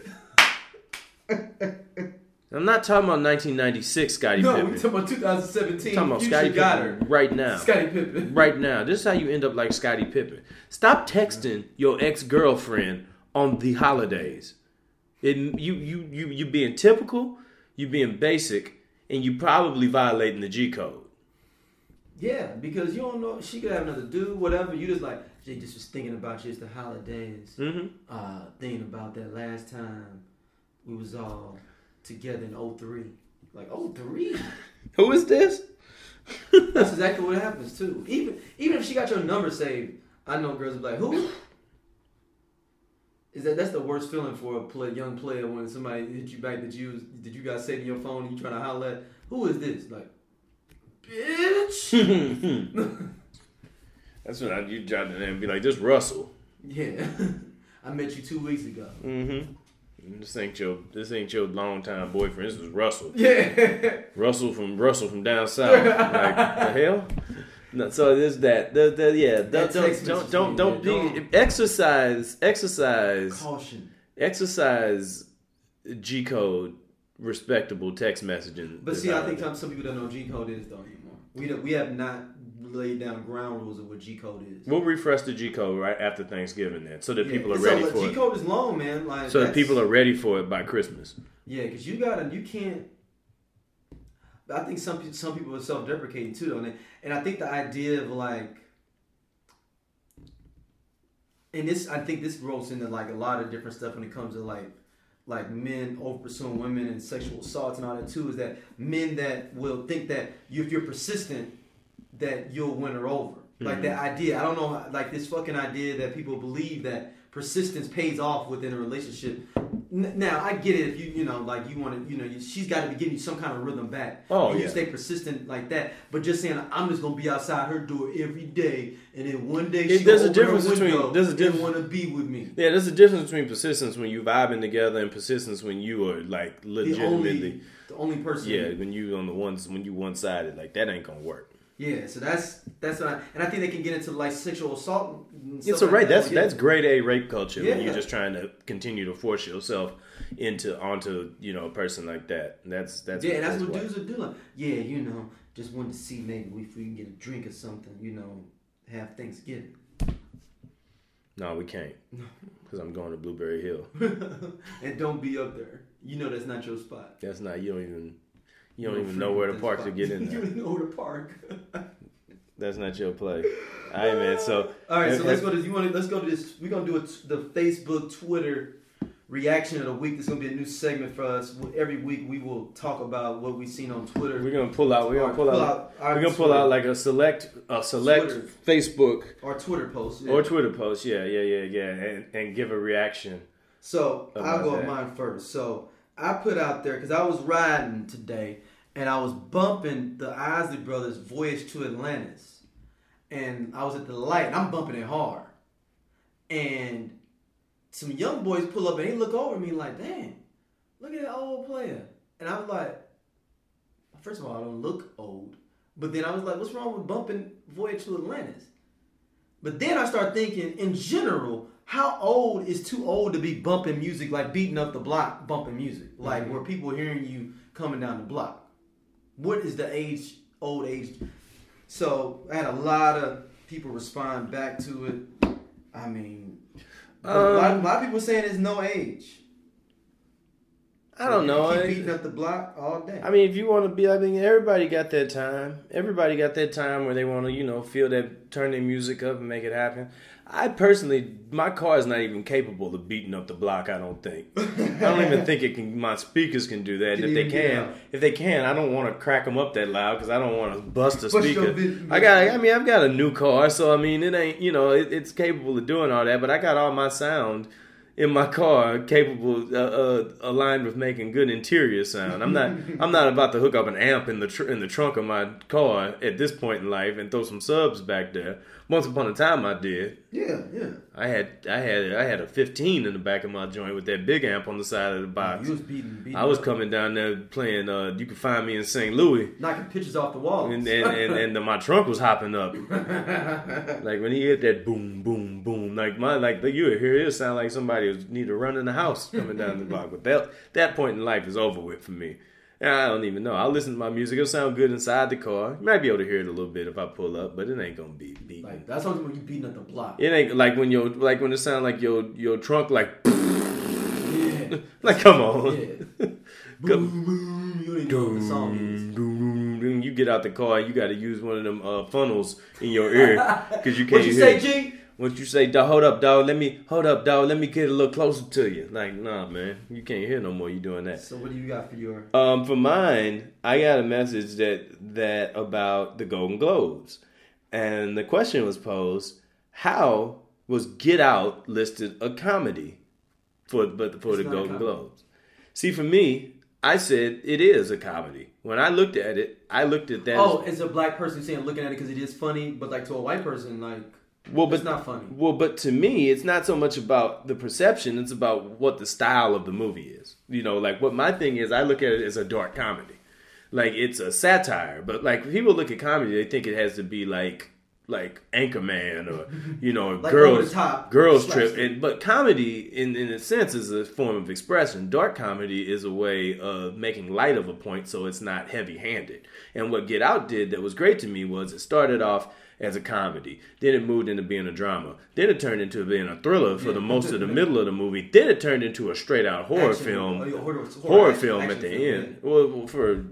I'm not talking about 1996 Scottie Pippen. No, we're talking about 2017. I'm talking about Scottie Pippen right now. Scottie Pippen. Right now. This is how you end up like Scottie Pippen. Stop texting your ex-girlfriend on the holidays. You being typical, you being basic, and you probably violating the G code. Yeah, because you don't know, she could have another dude, whatever. You just like, Jay just was thinking about you. It's the holidays. Mm-hmm. Thinking about that last time we was all together in 03. Like, 03? Who is this? That's exactly what happens, too. Even if she got your number saved, I know girls will be like, who? That's the worst feeling for a young player when somebody hit you back that you guys saved in your phone and you trying to holler at, who is this? Like, bitch. That's when you jot it in and be like, this Russell. Yeah. I met you 2 weeks ago. Mm-hmm. This ain't your longtime boyfriend. This was Russell. Yeah. Russell from down south. Like the hell? No, so there's that. Don't be exercise caution. Exercise G code respectable text messaging. But see, I think some people don't know what G code is though anymore. We have not laid down ground rules of what G code is. We'll refresh the G code right after Thanksgiving then, so that people are ready for it. G code is long, man. Like, so that people are ready for it by Christmas. Yeah, because you can't. I think some people are self-deprecating too, though, and I think the idea of like, and I think this rolls into like a lot of different stuff when it comes to like men over pursuing women and sexual assaults and all that too, is that men that will think that if you're persistent, that you'll win her over. Mm-hmm. Like that idea, I don't know, like this fucking idea that people believe that persistence pays off within a relationship. Now, I get it if you want to, she's got to be giving you some kind of rhythm back. Oh, and yeah. You stay persistent like that. But just saying, I'm just going to be outside her door every day, and then one day she's going to open her window and want to be with me. Yeah, there's a difference between persistence when you vibing together and persistence when you are like legitimately the only person. Yeah, when you one-sided, like that ain't going to work. Yeah, so that's what and I think they can get into like sexual assault. It's all right. That's grade A rape culture when you're just trying to continue to force yourself onto a person like that. That's what dudes are doing. Yeah, just wanted to see maybe if we can get a drink or something. Have Thanksgiving. No, we can't because I'm going to Blueberry Hill. And don't be up there. That's not your spot. That's not. You don't even know where to park to get in there. You don't even know where to park. That's not your play. All right, man. So all right. So let's go to this. Let's go to this. We're gonna do the Facebook, Twitter reaction of the week. This is gonna be a new segment for us. Every week we will talk about what we've seen on Twitter. We're gonna pull out like a select Twitter. Facebook or Twitter post. Yeah. Or Twitter post. Yeah. And give a reaction. So I'll go with mine first. So I put out there because I was riding today and I was bumping the Isley Brothers' Voyage to Atlantis, and I was at the light and I'm bumping it hard, and some young boys pull up and they look over me like, damn, look at that old player. And I was like, first of all, I don't look old. But then I was like, what's wrong with bumping Voyage to Atlantis? But then I start thinking, in general, how old is too old to be bumping music, like beating up the block, bumping music? Like where people are hearing you coming down the block. What is the old age? So I had a lot of people respond back to it. I mean... a lot of people saying there's no age. I don't know. Keep beating up the block all day. I mean, if you want to be, I mean, everybody got that time. Everybody got that time where they want to, feel that, turn their music up and make it happen. I personally, my car is not even capable of beating up the block. I don't think. I don't even think it can. My speakers can do that. And if they can, I don't want to crack them up that loud because I don't want to bust a speaker. I've got a new car, so I mean, it ain't, it's capable of doing all that. But I got all my sound in my car capable, aligned with making good interior sound. I'm not about to hook up an amp in the trunk of my car at this point in life and throw some subs back there. Once upon a time, I did. Yeah. I had a 15 in the back of my joint with that big amp on the side of the box. You was beating I was coming down there playing. You Can Find Me in St. Louis, knocking pictures off the walls, and my trunk was hopping up. Like when he hit that boom, boom, boom. You would hear it sound like somebody need to run in the house coming down the block. But that point in life is over with for me. I don't even know. I'll listen to my music. It'll sound good inside the car. You might be able to hear it a little bit if I pull up, but it ain't gonna be beating. Like that's when you beating up the block. It ain't like when it sound like your trunk like. Yeah. Like come on. Yeah. Boom, boom. You don't even know what the song is. You get out the car, you got to use one of them funnels in your ear because you can't. What you say, G? Once you say, hold up, dog, let me get a little closer to you. Like, nah, man, you can't hear no more. You doing that. So what do you got for your? For mine, I got a message that about the Golden Globes, and the question was posed: how was Get Out listed a comedy for the Golden Globes? See, for me, I said it is a comedy. When I looked at it, I looked at that. Oh, it's a black person looking at it because it is funny, but like to a white person, like. Well, but it's not funny. Well, but to me, it's not so much about the perception; it's about what the style of the movie is. Like what my thing is, I look at it as a dark comedy, like it's a satire. But like when people look at comedy, they think it has to be like Anchorman or like girls trip. But comedy, in a sense, is a form of expression. Dark comedy is a way of making light of a point, so it's not heavy-handed. And what Get Out did that was great to me was it started off as a comedy. Then it moved into being a drama. Then it turned into being a thriller for the most of the middle of the movie. Then it turned into a straight out horror film. Horror film at the end. Yeah. Well, for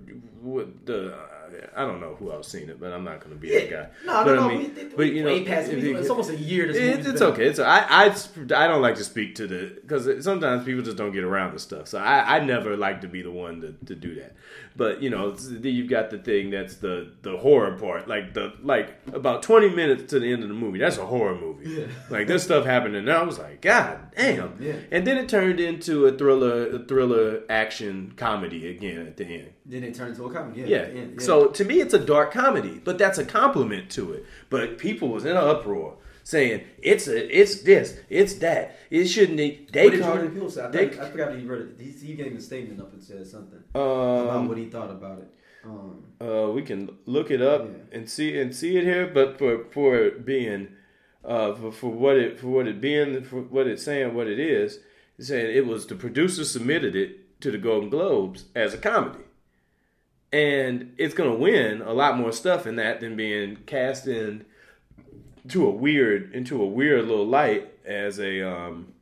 I don't know who else seen it, but I'm not going to be that guy. No. It's almost a year. It's okay. I don't like to speak to because sometimes people just don't get around to stuff. So I never like to be the one to do that. But you've got the thing that's the horror part, like about 20 minutes to the end of the movie. That's a horror movie. Yeah. Like this stuff happened, and I was like, God damn. Yeah. And then it turned into a thriller action comedy again at the end. Then it turned into a comedy. Yeah. So to me, it's a dark comedy, but that's a compliment to it. But people was in an uproar saying it's this, it's that. It shouldn't. What did Jordan Peele say? I forgot he wrote it. He gave a statement up and said something about what he thought about it. We can look it up and see it here, but for it being for what it's saying, what it is, it's saying it was the producer submitted it to the Golden Globes as a comedy. And it's going to win a lot more stuff in that than being cast into a weird little light as a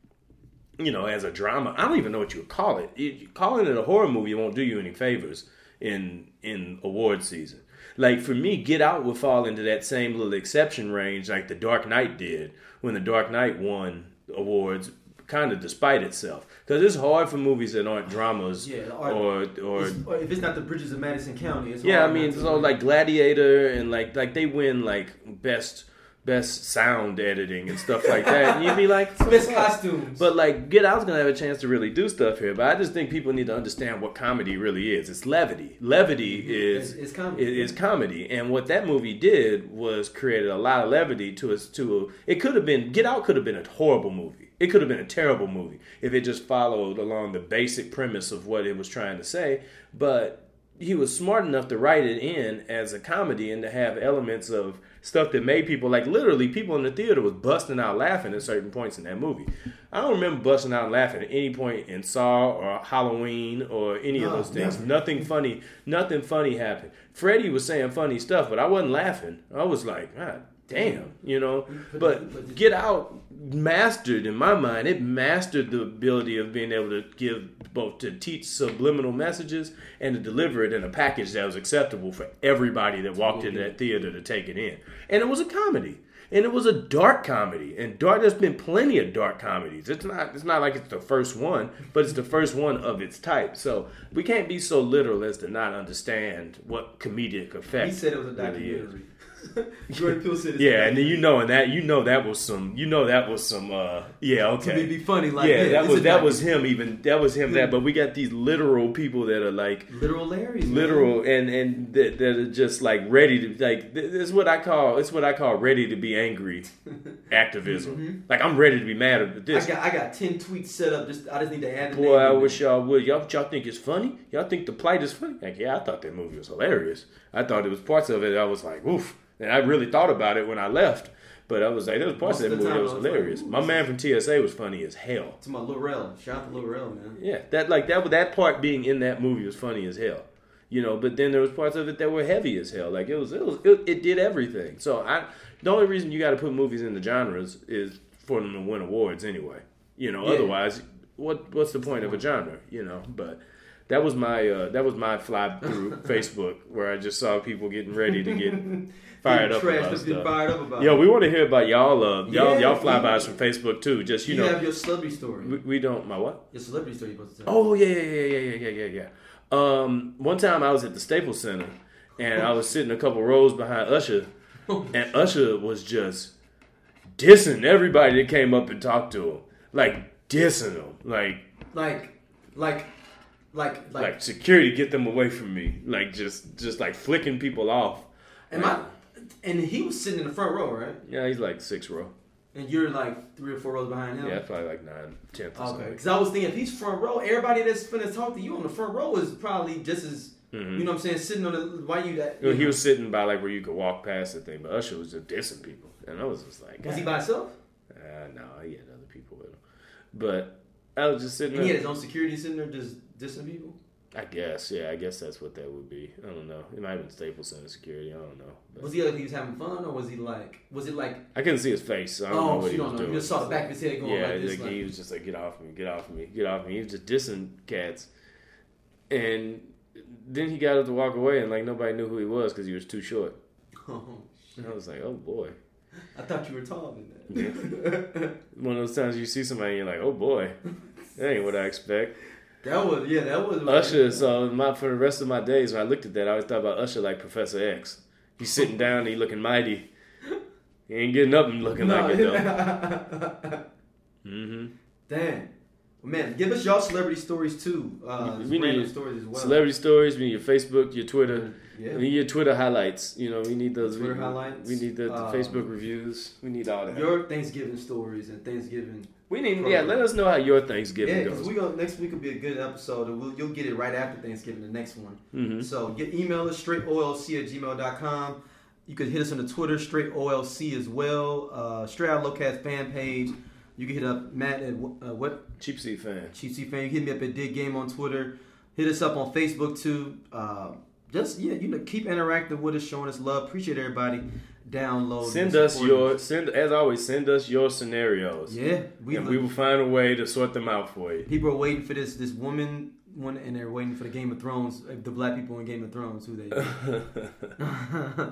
as a drama. I don't even know what you would call it. Calling it a horror movie won't do you any favors in award season. Like, for me, Get Out would fall into that same little exception range like The Dark Knight did when The Dark Knight won awards, kind of despite itself. Because it's hard for movies that aren't dramas or if it's not the Bridges of Madison County, it's yeah, hard. I mean, so like Gladiator and like they win like best sound editing and stuff like that. And you'd be like, best costumes. But like Get Out's gonna have a chance to really do stuff here. But I just think people need to understand what comedy really is. It's levity. Levity is comedy. And what that movie did was created a lot of levity it could have been Get Out could have been a horrible movie. It could have been a terrible movie if it just followed along the basic premise of what it was trying to say. But he was smart enough to write it in as a comedy and to have elements of stuff that made people, like literally people in the theater was busting out laughing at certain points in that movie. I don't remember busting out laughing at any point in Saw or Halloween or any of those things. Nothing funny happened. Freddie was saying funny stuff, but I wasn't laughing. I was like, God damn, you know. But Get Out mastered, in my mind, it mastered the ability of being able to to teach subliminal messages and to deliver it in a package that was acceptable for everybody that walked into that theater to take it in. And it was a comedy. And it was a dark comedy. And there's been plenty of dark comedies. It's not like it's the first one, but it's the first one of its type. So we can't be so literal as to not understand what comedic effect he said it was a documentary. Really Jordan Peele said yeah, and then that was some yeah, okay. To be funny like that was him but we got these literal people that are like literal Larrys, and that are just like ready to like it's what I call ready to be angry activism. Mm-hmm. Like I'm ready to be mad at this. I got 10 tweets set up. I just need to add. Boy, I wish y'all would. Y'all think it's funny? Y'all think The Plight is funny? Like, yeah, I thought that movie was hilarious. I thought it was parts of it. I was like, oof. And I really thought about it when I left. But I was like, there was parts of that movie that was hilarious. My man from TSA was funny as hell. To my Lil Rel. Shout out to Lil Rel, man. Yeah, that part being in that movie was funny as hell. You know, but then there was parts of it that were heavy as hell. Like it did everything. So the only reason you got to put movies in the genres is for them to win awards anyway. You know, otherwise, what's the point of a genre? You know, but. That was my fly through Facebook where I just saw people getting ready to get fired up about stuff. Yo, we want to hear about y'all. Y'all flybys from Facebook too. Just you know, have your celebrity story. We don't. My what? Your celebrity story. You're supposed to tell. Oh yeah. One time I was at the Staples Center and I was sitting a couple rows behind Usher, and Usher was just dissing everybody that came up and talked to him, like dissing them, like security, get them away from me. Like just like flicking people off. And he was sitting in the front row, right? Yeah, he's like 6th row. And you're like 3 or 4 rows behind him? Yeah, probably like 9th, 10th or something. Because I was thinking if he's front row, everybody that's finna talk to you on the front row is probably just as, you know what I'm saying, sitting on the, why you that? He was sitting by like where you could walk past the thing, but Usher was just dissing people. And I was just like... Was he by himself? No, he had other people with him. But I was just sitting there. And he had his own security sitting there just dissing people? I guess, yeah. I guess that's what that would be. I don't know. It might have been Staples Center security. I don't know. But was he like he was having fun, or was it like? I couldn't see his face. So I don't know what he was doing. You just saw the back of his head going like this. Yeah, he was just like, get off me, get off me, get off me. He was just dissing cats. And then he got up to walk away, and like nobody knew who he was because he was too short. Oh, and I was like, oh boy. I thought you were tall than that. Yeah. One of those times you see somebody and you're like, oh boy, that ain't what I expect. That was Usher. So for the rest of my days, when I looked at that, I always thought about Usher like Professor X. He's sitting down, and he looking mighty. He ain't getting up and looking like it though. Mm-hmm. Damn. Well, man, give us y'all celebrity stories too. We need stories as well. Celebrity stories. We need your Facebook, your Twitter. Yeah. We need your Twitter highlights. You know, we need those. Twitter highlights. We need the Facebook reviews. We need all that. Your Thanksgiving stories and Thanksgiving. We need, let us know how your Thanksgiving goes. Yeah, because next week will be a good episode. You'll get it right after Thanksgiving, the next one. Mm-hmm. So email us straightolc@gmail.com. You can hit us on the Twitter, straightolc as well. Straight Out Lowcast fan page. You can hit up Matt at what? Cheap Seat Fan. Cheap Seat Fan. You hit me up at Dig Game on Twitter. Hit us up on Facebook too. Keep interacting with us, showing us love. Appreciate everybody. Download. Send us your scenarios. Yeah, we will find a way to sort them out for you. People are waiting for this woman and they're waiting for the Game of Thrones, the black people in Game of Thrones, who they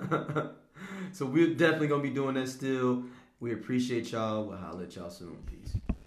So we're definitely going to be doing that still. We appreciate y'all. We'll holler at y'all soon. Peace.